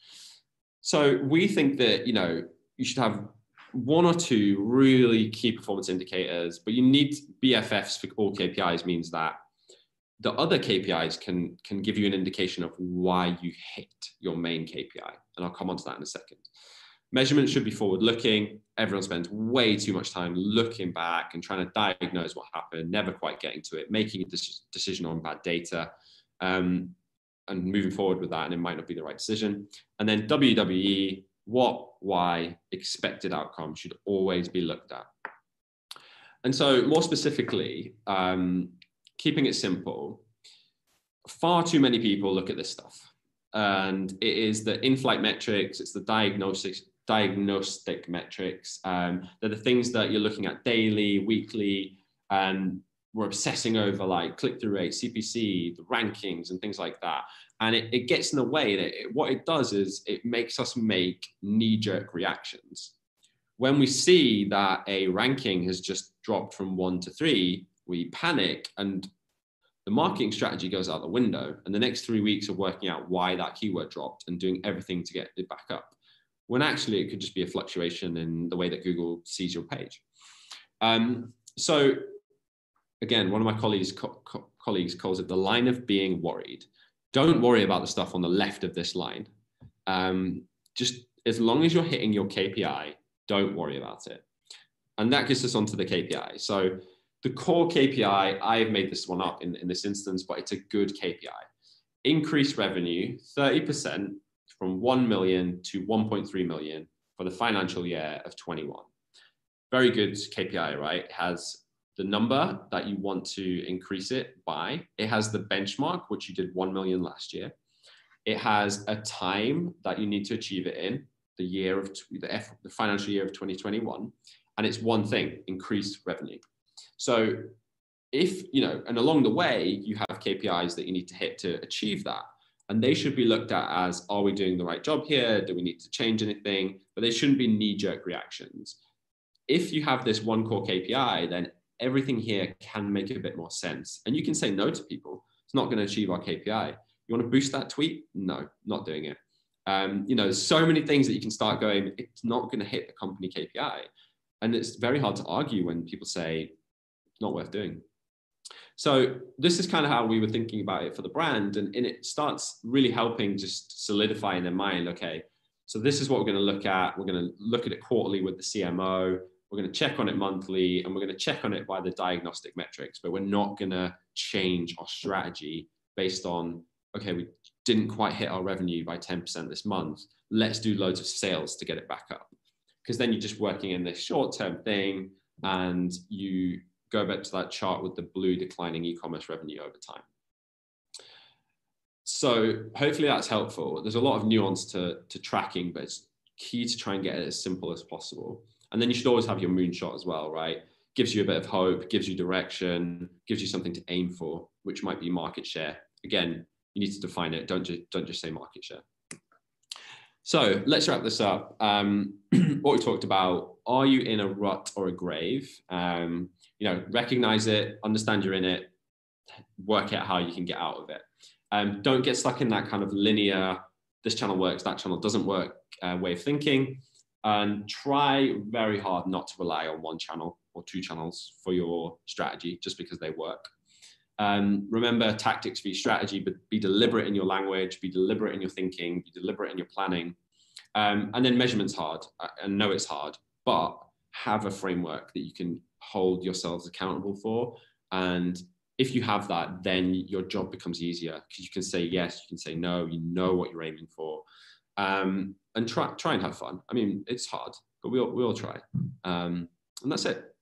So we think that, you know, you should have one or two really key performance indicators, but you need B F Fs for all K P Is. Means that the other K P Is can, can give you an indication of why you hit your main K P I. And I'll come on to that in a second. Measurement should be forward-looking. Everyone spends way too much time looking back and trying to diagnose what happened, never quite getting to it, making a decision on bad data, um, and moving forward with that, and it might not be the right decision. And then W W E, what, why, expected outcome should always be looked at. And so more specifically, um, keeping it simple, far too many people look at this stuff. And it is the in-flight metrics, it's the diagnostics, diagnostic metrics. Um, they're the things that you're looking at daily, weekly, and we're obsessing over like click-through rate, C P C, the rankings and things like that. And it, it gets in the way. And it, what it does is it makes us make knee-jerk reactions. When we see that a ranking has just dropped from one to three, we panic and the marketing strategy goes out the window, and the next three weeks are working out why that keyword dropped and doing everything to get it back up, when actually it could just be a fluctuation in the way that Google sees your page. Um, so again, one of my colleagues, co- co- colleagues calls it the line of being worried. Don't worry about the stuff on the left of this line. Um, just as long as you're hitting your K P I, don't worry about it. And that gets us onto the K P I. So the core K P I, I've made this one up in, in this instance, but it's a good K P I. Increase revenue thirty percent from one million to one point three million for the financial year of twenty-one. Very good K P I, right? It has the number that you want to increase it by. It has the benchmark, which you did one million last year. It has a time that you need to achieve it in, the year of the, F, the financial year of twenty twenty-one. And it's one thing, increased revenue. So if, you know, and along the way, you have K P Is that you need to hit to achieve that. And they should be looked at as, are we doing the right job here? Do we need to change anything? But they shouldn't be knee-jerk reactions. If you have this one core K P I, then everything here can make a bit more sense. And you can say no to people. It's not going to achieve our K P I. You want to boost that tweet? No, not doing it. Um, you know, there's so many things that you can start going, it's not going to hit the company K P I. And it's very hard to argue when people say it's not worth doing. So this is kind of how we were thinking about it for the brand. And, and it starts really helping just solidify in their mind, okay, so this is what we're going to look at. We're going to look at it quarterly with the C M O. We're going to check on it monthly, and we're going to check on it by the diagnostic metrics, but we're not going to change our strategy based on, okay, we didn't quite hit our revenue by ten percent this month. Let's do loads of sales to get it back up. Because then you're just working in this short-term thing, and you go back to that chart with the blue declining e-commerce revenue over time. So hopefully that's helpful. There's a lot of nuance to, to tracking, but it's key to try and get it as simple as possible. And then you should always have your moonshot as well, right? Gives you a bit of hope, gives you direction, gives you something to aim for, which might be market share. Again, you need to define it. Don't just, don't just say market share. So let's wrap this up. Um, what we talked about, are you in a rut or a grave? Um, you know, recognize it, understand you're in it, work out how you can get out of it. Um, don't get stuck in that kind of linear, this channel works, that channel doesn't work uh, way of thinking. And try very hard not to rely on one channel or two channels for your strategy just because they work. Um, remember, tactics beat strategy, but be deliberate in your language, be deliberate in your thinking, be deliberate in your planning. Um, and then measurement's hard. I know it's hard, but have a framework that you can hold yourselves accountable for. And if you have that, then your job becomes easier because you can say yes, you can say no, you know what you're aiming for. Um, and try try and have fun. I mean, it's hard, but we'll we'll try. Um, and that's it.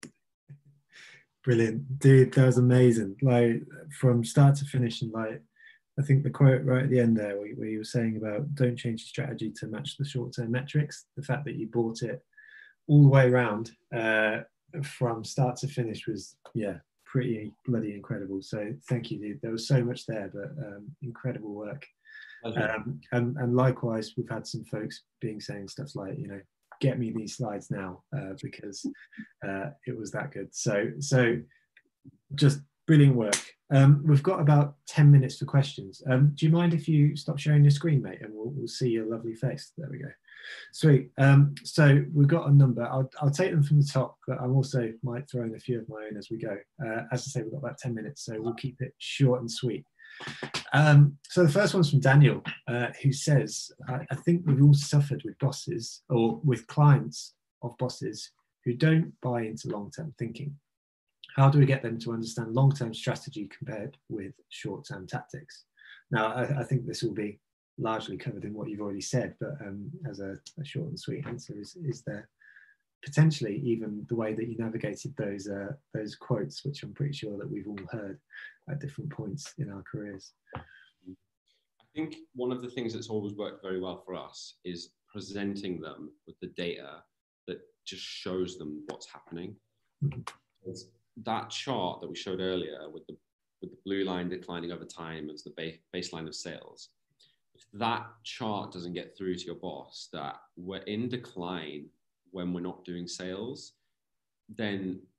Brilliant, dude. That was amazing. Like from start to finish, and like I think the quote right at the end there, where, where you were saying about don't change the strategy to match the short-term metrics. The fact that you bought it all the way around uh, from start to finish was yeah, pretty bloody incredible. So thank you, dude. There was so much there, but um, incredible work. Um, and, and likewise, we've had some folks being saying stuff like, you know, get me these slides now uh, because uh, it was that good. So, so just brilliant work. Um, we've got about ten minutes for questions. Um, do you mind if you stop sharing your screen, mate, and we'll, we'll see your lovely face. There we go. Sweet. Um, so we've got a number. I'll, I'll take them from the top, but I'm also might throw in a few of my own as we go. Uh, as I say, we've got about ten minutes, so we'll keep it short and sweet. Um, so the first one's from Daniel, uh, who says, I, I think we've all suffered with bosses or with clients of bosses who don't buy into long-term thinking. How do we get them to understand long-term strategy compared with short-term tactics? Now, I, I think this will be largely covered in what you've already said, but um, as a, a short and sweet answer, is, is there potentially even the way that you navigated those uh, those quotes, which I'm pretty sure that we've all heard at different points in our careers? I think one of the things that's always worked very well for us is presenting them with the data that just shows them what's happening. Mm-hmm. That chart that we showed earlier with the with the blue line declining over time as the base, baseline of sales, if that chart doesn't get through to your boss that we're in decline when we're not doing sales, then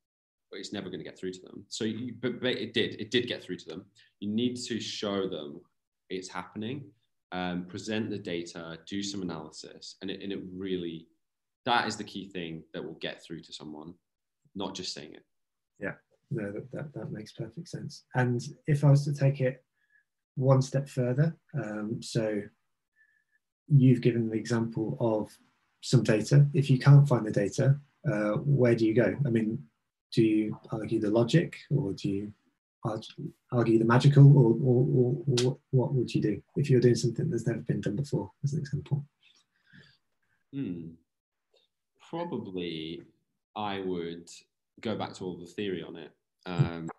but it's never going to get through to them. So, you, but, but it did, it did get through to them. You need to show them it's happening, um, present the data, do some analysis, and it, and it really, that is the key thing that will get through to someone, not just saying it. Yeah, no, that, that, that makes perfect sense. And if I was to take it one step further, um, so you've given the example of some data. If you can't find the data, uh, where do you go? I mean, do you argue the logic, or do you argue the magical, or, or, or what would you do if you're doing something that's never been done before, as an example? Hmm. Probably I would go back to all the theory on it. Um,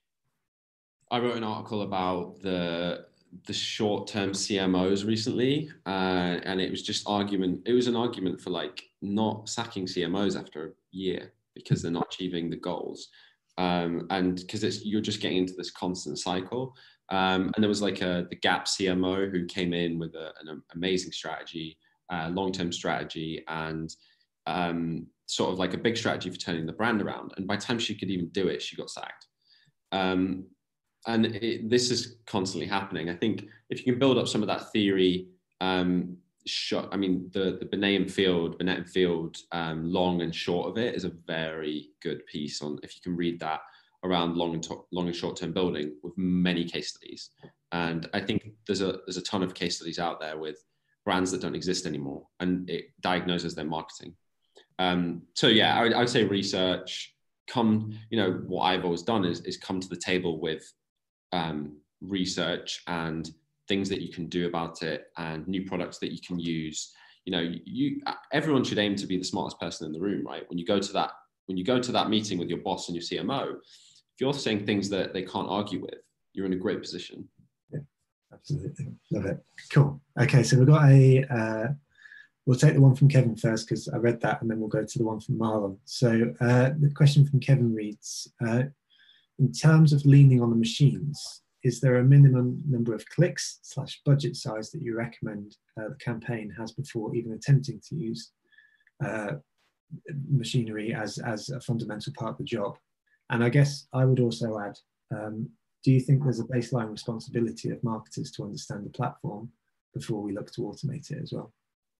I wrote an article about the the short-term C M Os recently, uh, and it was just argument. It was an argument for like not sacking C M Os after a year because they're not achieving the goals, um, and because it's you're just getting into this constant cycle. Um, and there was like a the Gap C M O who came in with a, an amazing strategy, uh, long-term strategy, and um, sort of like a big strategy for turning the brand around. And by the time she could even do it, she got sacked. Um, and it, this is constantly happening. I think if you can build up some of that theory, um, shot, I mean, the, the Benet Field, Binet Field, um, long and short of it is a very good piece on, if you can read that, around long and, to, long and short-term building with many case studies. And I think there's a, there's a ton of case studies out there with brands that don't exist anymore, and it diagnoses their marketing. Um, so yeah, I would, I would say research, come, you know, what I've always done is, is come to the table with um, research and things that you can do about it and new products that you can use. You know, you, everyone should aim to be the smartest person in the room, right? When you go to that, when you go to that meeting with your boss and your C M O, if you're saying things that they can't argue with, you're in a great position. Yeah, absolutely. Love it. Cool. Okay, so we've got a, uh, we'll take the one from Kevin first because I read that, and then we'll go to the one from Marlon. So uh, the question from Kevin reads, uh, in terms of leaning on the machines, is there a minimum number of clicks slash budget size that you recommend uh, the campaign has before even attempting to use uh, machinery as, as a fundamental part of the job? And I guess I would also add, um, do you think there's a baseline responsibility of marketers to understand the platform before we look to automate it as well?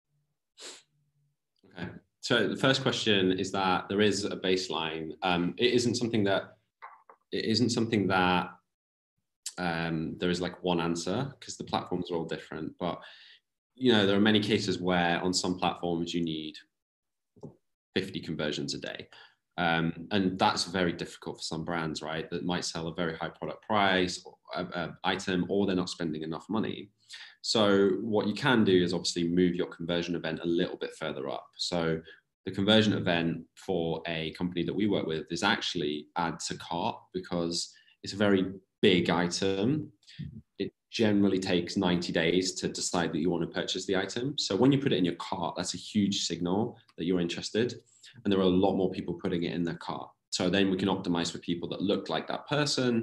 Okay, so the first question is that there is a baseline. Um, it isn't something that it isn't something that um, there is like one answer, because the platforms are all different. But you know, there are many cases where on some platforms you need fifty conversions a day, um, and that's very difficult for some brands, right? That might sell a very high product price or, uh, uh, item, or they're not spending enough money. So what you can do is obviously move your conversion event a little bit further up. So the conversion event for a company that we work with is actually add to cart, because it's a very big item. It generally takes ninety days to decide that you want to purchase the item. So when you put it in your cart, that's a huge signal that you're interested. And there are a lot more people putting it in their cart. So then we can optimize for people that look like that person.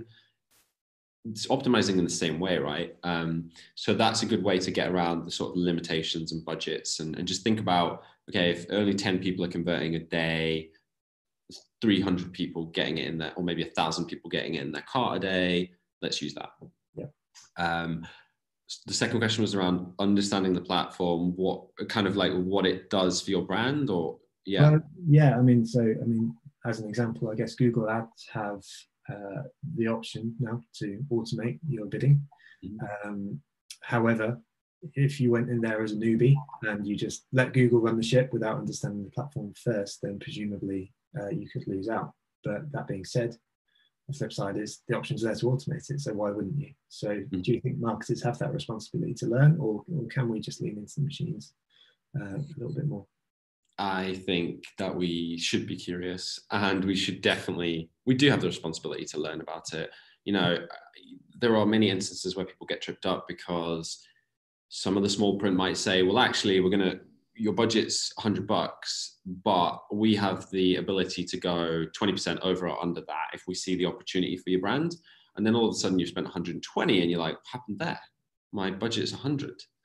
It's optimizing in the same way, right? Um, so that's a good way to get around the sort of limitations and budgets, and, and just think about, okay, if only ten people are converting a day, three hundred people getting it in there, or maybe a thousand people getting it in their cart a day, let's use that. Yeah. Um, the second question was around understanding the platform, what kind of like what it does for your brand, or yeah. Well, yeah, I mean, so, I mean, as an example, I guess Google Ads have uh, the option now to automate your bidding. Mm-hmm. Um, however, if you went in there as a newbie and you just let Google run the ship without understanding the platform first, then presumably uh, you could lose out. But that being said, the flip side is the option's there to automate it, so why wouldn't you? So mm-hmm. do you think marketers have that responsibility to learn, or, or can we just lean into the machines uh, a little bit more? I think that we should be curious, and we should definitely, we do have the responsibility to learn about it. You know, there are many instances where people get tripped up because some of the small print might say, well, actually, we're going to, your budget's a hundred bucks, but we have the ability to go twenty percent over or under that if we see the opportunity for your brand. And then all of a sudden you've spent one hundred twenty and you're like, what happened there? My budget is one hundred.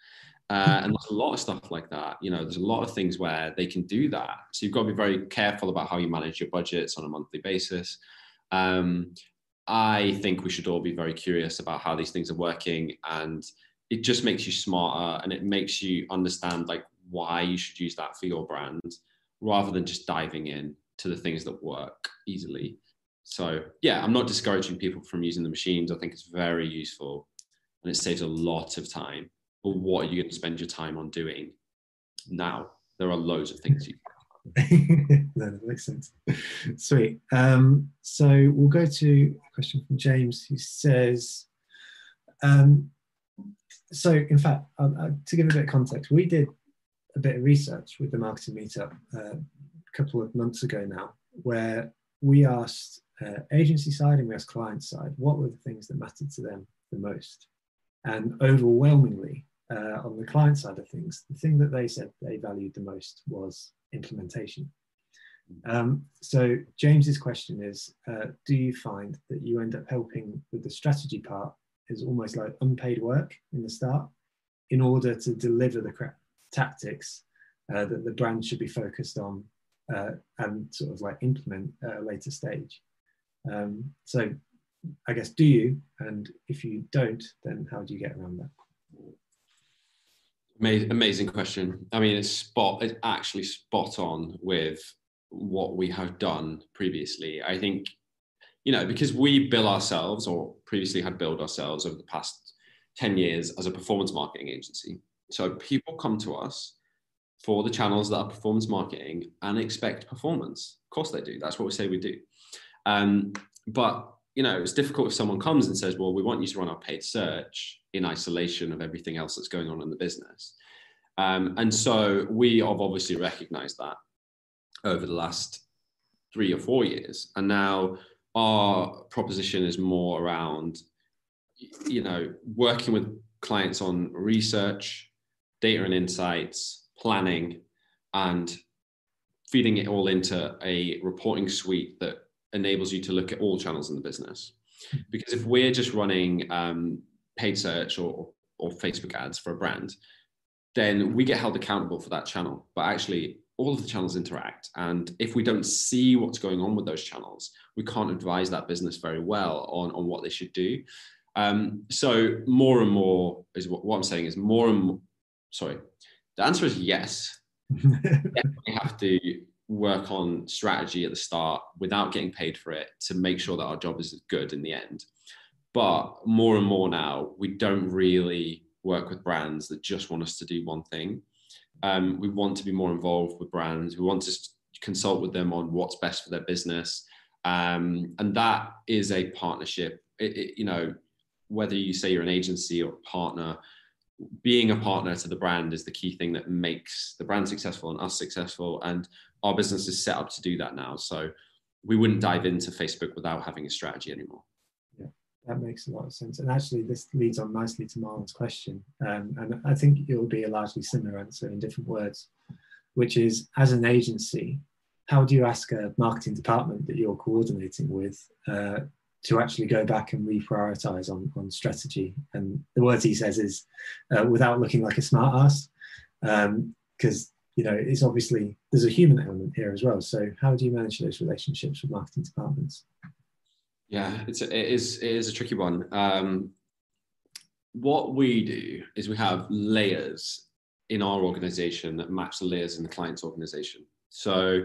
Uh, and there's a lot of stuff like that. You know, there's a lot of things where they can do that. So you've got to be very careful about how you manage your budgets on a monthly basis. Um, I think we should all be very curious about how these things are working, and it just makes you smarter, and it makes you understand like why you should use that for your brand rather than just diving in to the things that work easily. So yeah, I'm not discouraging people from using the machines. I think it's very useful and it saves a lot of time. But what are you going to spend your time on doing now? There are loads of things you can. No, that makes sense. Sweet. Um, so we'll go to a question from James, who says, um, so in fact, uh, uh, to give a bit of context, we did a bit of research with the Marketing Meetup uh, a couple of months ago now, where we asked uh, agency side and we asked client side, what were the things that mattered to them the most? And overwhelmingly, uh, on the client side of things, the thing that they said they valued the most was implementation. Um, so James's question is, uh, do you find that you end up helping with the strategy part is almost like unpaid work in the start in order to deliver the correct tactics uh, that the brand should be focused on uh, and sort of like implement at a later stage? Um, so I guess, do you? And if you don't, then how do you get around that? Amazing question. I mean, it's spot, it's actually spot on with what we have done previously. I think, you know, because we bill ourselves or previously had billed ourselves over the past ten years as a performance marketing agency. So people come to us for the channels that are performance marketing and expect performance. Of course they do. That's what we say we do. Um, but, you know, it's difficult if someone comes and says, well, we want you to run our paid search in isolation of everything else that's going on in the business. Um, and so we have obviously recognized that over the last three or four years. And now our proposition is more around, you know, working with clients on research, data and insights, planning, and feeding it all into a reporting suite that enables you to look at all channels in the business. Because if we're just running um, paid search or, or Facebook ads for a brand, then we get held accountable for that channel. But actually, all of the channels interact. And if we don't see what's going on with those channels, we can't advise that business very well on, on what they should do. Um, so more and more is what, what I'm saying is more and more, sorry, the answer is yes. We have to work on strategy at the start without getting paid for it to make sure that our job is good in the end. But more and more now, we don't really work with brands that just want us to do one thing. Um, we want to be more involved with brands. We want to consult with them on what's best for their business. Um, and that is a partnership. It, it, you know, whether you say you're an agency or a partner, being a partner to the brand is the key thing that makes the brand successful and us successful. And our business is set up to do that now. So we wouldn't dive into Facebook without having a strategy anymore. Yeah, that makes a lot of sense. And actually, this leads on nicely to Marlon's question. Um, and I think it will be a largely similar answer in different words, which is, as an agency, how do you ask a marketing department that you're coordinating with uh, to actually go back and reprioritize on, on strategy? And the words he says is uh, without looking like a smart ass, because um, you know, it's obviously, there's a human element here as well. So how do you manage those relationships with marketing departments? Yeah, it's a, it is it is a tricky one. Um, what we do is we have layers in our organization that match the layers in the client's organization. So,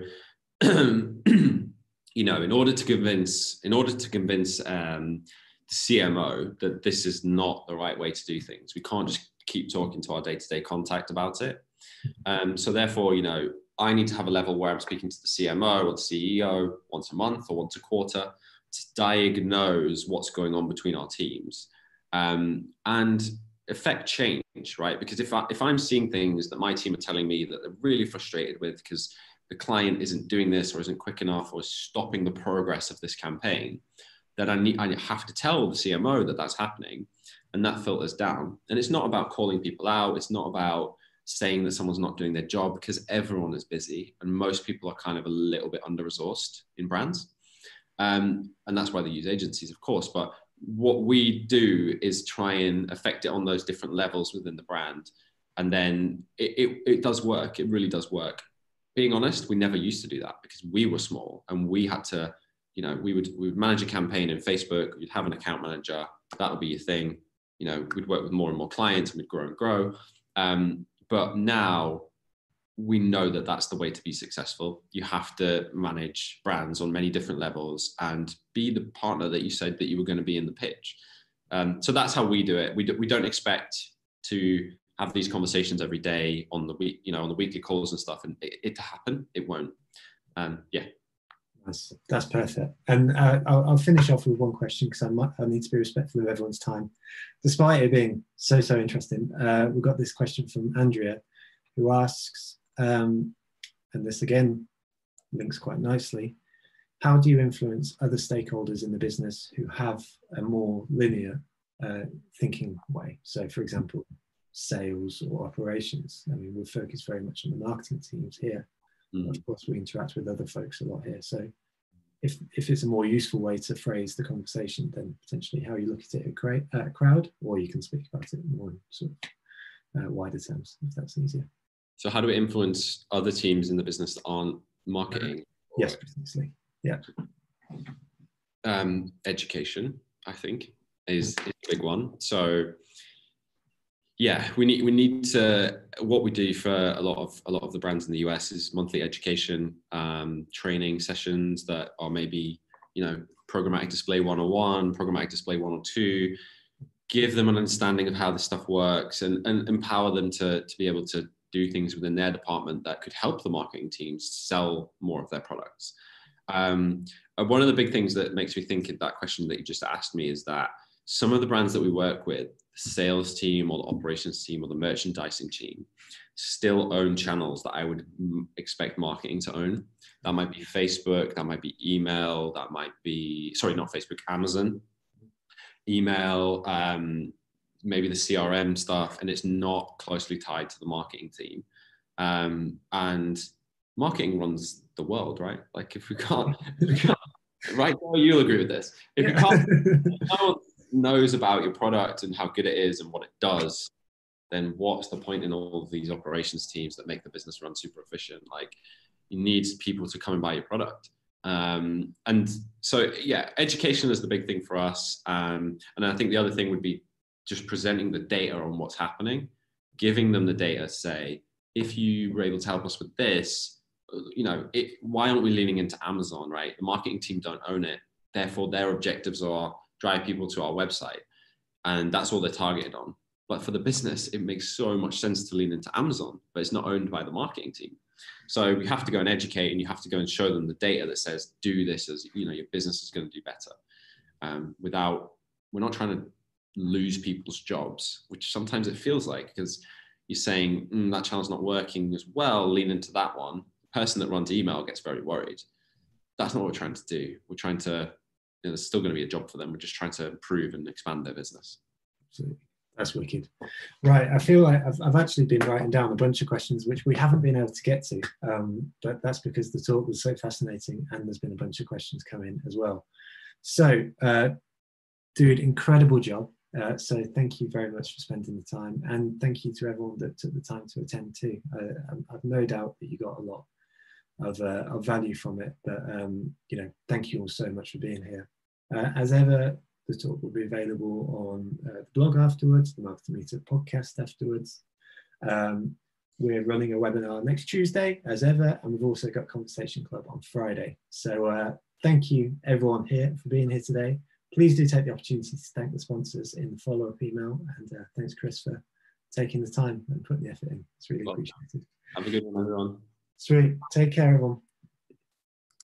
you know, in order to convince, in order to convince um, the C M O that this is not the right way to do things, we can't just keep talking to our day-to-day contact about it. Um, so therefore, you know, I need to have a level where I'm speaking to the C M O or the C E O once a month or once a quarter to diagnose what's going on between our teams um, and affect change, right? Because if, I, if I'm seeing things that my team are telling me that they're really frustrated with because the client isn't doing this or isn't quick enough or is stopping the progress of this campaign, then I, need, I have to tell the C M O that that's happening, and that filters down. And it's not about calling people out. It's not about saying that someone's not doing their job, because everyone is busy and most people are kind of a little bit under-resourced in brands. Um, and that's why they use agencies, of course. But what we do is try and affect it on those different levels within the brand And then it, it, it does work. It really does work. Being honest, we never used to do that because we were small and we had to, you know, we would, we would manage a campaign in Facebook. We'd have an account manager. That would be your thing. You know, we'd work with more and more clients and we'd grow and grow. Um, but now we know that that's the way to be successful. You have to manage brands on many different levels and be the partner that you said that you were going to be in the pitch. Um, so that's how we do it. We, do, we don't expect to have these conversations every day on the week, you know, on the weekly calls and stuff, and it, it to happen, it won't. Um, yeah. That's, that's perfect. And uh, I'll, I'll finish off with one question because I, might, I need to be respectful of everyone's time. Despite it being so, so interesting, uh, we've got this question from Andrea who asks, um, and this again links quite nicely, how do you influence other stakeholders in the business who have a more linear uh, thinking way? So for example, sales or operations. I mean, we're focused very much on the marketing teams here. Mm-hmm. Of course, we interact with other folks a lot here. So if, if it's a more useful way to phrase the conversation, then potentially how you look at it at a crowd, or you can speak about it more in sort of uh, wider terms, if that's easier. So how do we influence other teams in the business that aren't marketing? Or, yes, precisely. Yeah. Um, education, I think, is, is a big one. So yeah, we need we need to. What we do for a lot of a lot of the brands in the U S is monthly education um, training sessions that are maybe, you know, programmatic display one oh one, programmatic display one oh two. Give them an understanding of how this stuff works and, and empower them to to be able to do things within their department that could help the marketing teams sell more of their products. Um, one of the big things that makes me think of that question that you just asked me is that some of the brands that we work with, the sales team or the operations team or the merchandising team, still own channels that I would m- expect marketing to own. That might be Facebook, that might be email, that might be, sorry, not Facebook, Amazon, email, um, maybe the C R M stuff, and it's not closely tied to the marketing team. Um, and marketing runs the world, right? Like if we can't, if we can't right now, you'll agree with this. If yeah. you can't, no one knows about your product and how good it is and what it does, then what's the point in all of these operations teams that make the business run super efficient? Like you need people to come and buy your product. Um, and so, yeah, education is the big thing for us. Um, and I think the other thing would be just presenting the data on what's happening, giving them the data, say, if you were able to help us with this, you know, it, why aren't we leaning into Amazon, right? The marketing team don't own it. Therefore, their objectives are drive people to our website. And that's all they're targeted on. But for the business, it makes so much sense to lean into Amazon, but it's not owned by the marketing team. So we have to go and educate, and you have to go and show them the data that says, do this as, you know, your business is going to do better. Um, without, we're not trying to lose people's jobs, which sometimes it feels like, because you're saying mm, that channel's not working as well, lean into that one. The person that runs email gets very worried. That's not what we're trying to do. We're trying to, you know, there's still going to be a job for them. We're just trying to improve and expand their business. Absolutely. That's wicked. Right. I feel like I've, I've actually been writing down a bunch of questions which we haven't been able to get to, um, but that's because the talk was so fascinating and there's been a bunch of questions come in as well. So, uh, dude, incredible job. Uh, so thank you very much for spending the time, and thank you to everyone that took the time to attend too. Uh, I've no doubt that you got a lot of, uh, of value from it, but um, you know, thank you all so much for being here. Uh, as ever, the talk will be available on uh, the blog afterwards, the Marketing Meetup podcast afterwards. Um, we're running a webinar next Tuesday, as ever, and we've also got Conversation Club on Friday. So uh, thank you, everyone here, for being here today. Please do take the opportunity to thank the sponsors in the follow-up email, and uh, thanks, Chris, for taking the time and putting the effort in. It's really well, appreciated. Have a good one, everyone. Sweet. Take care, everyone.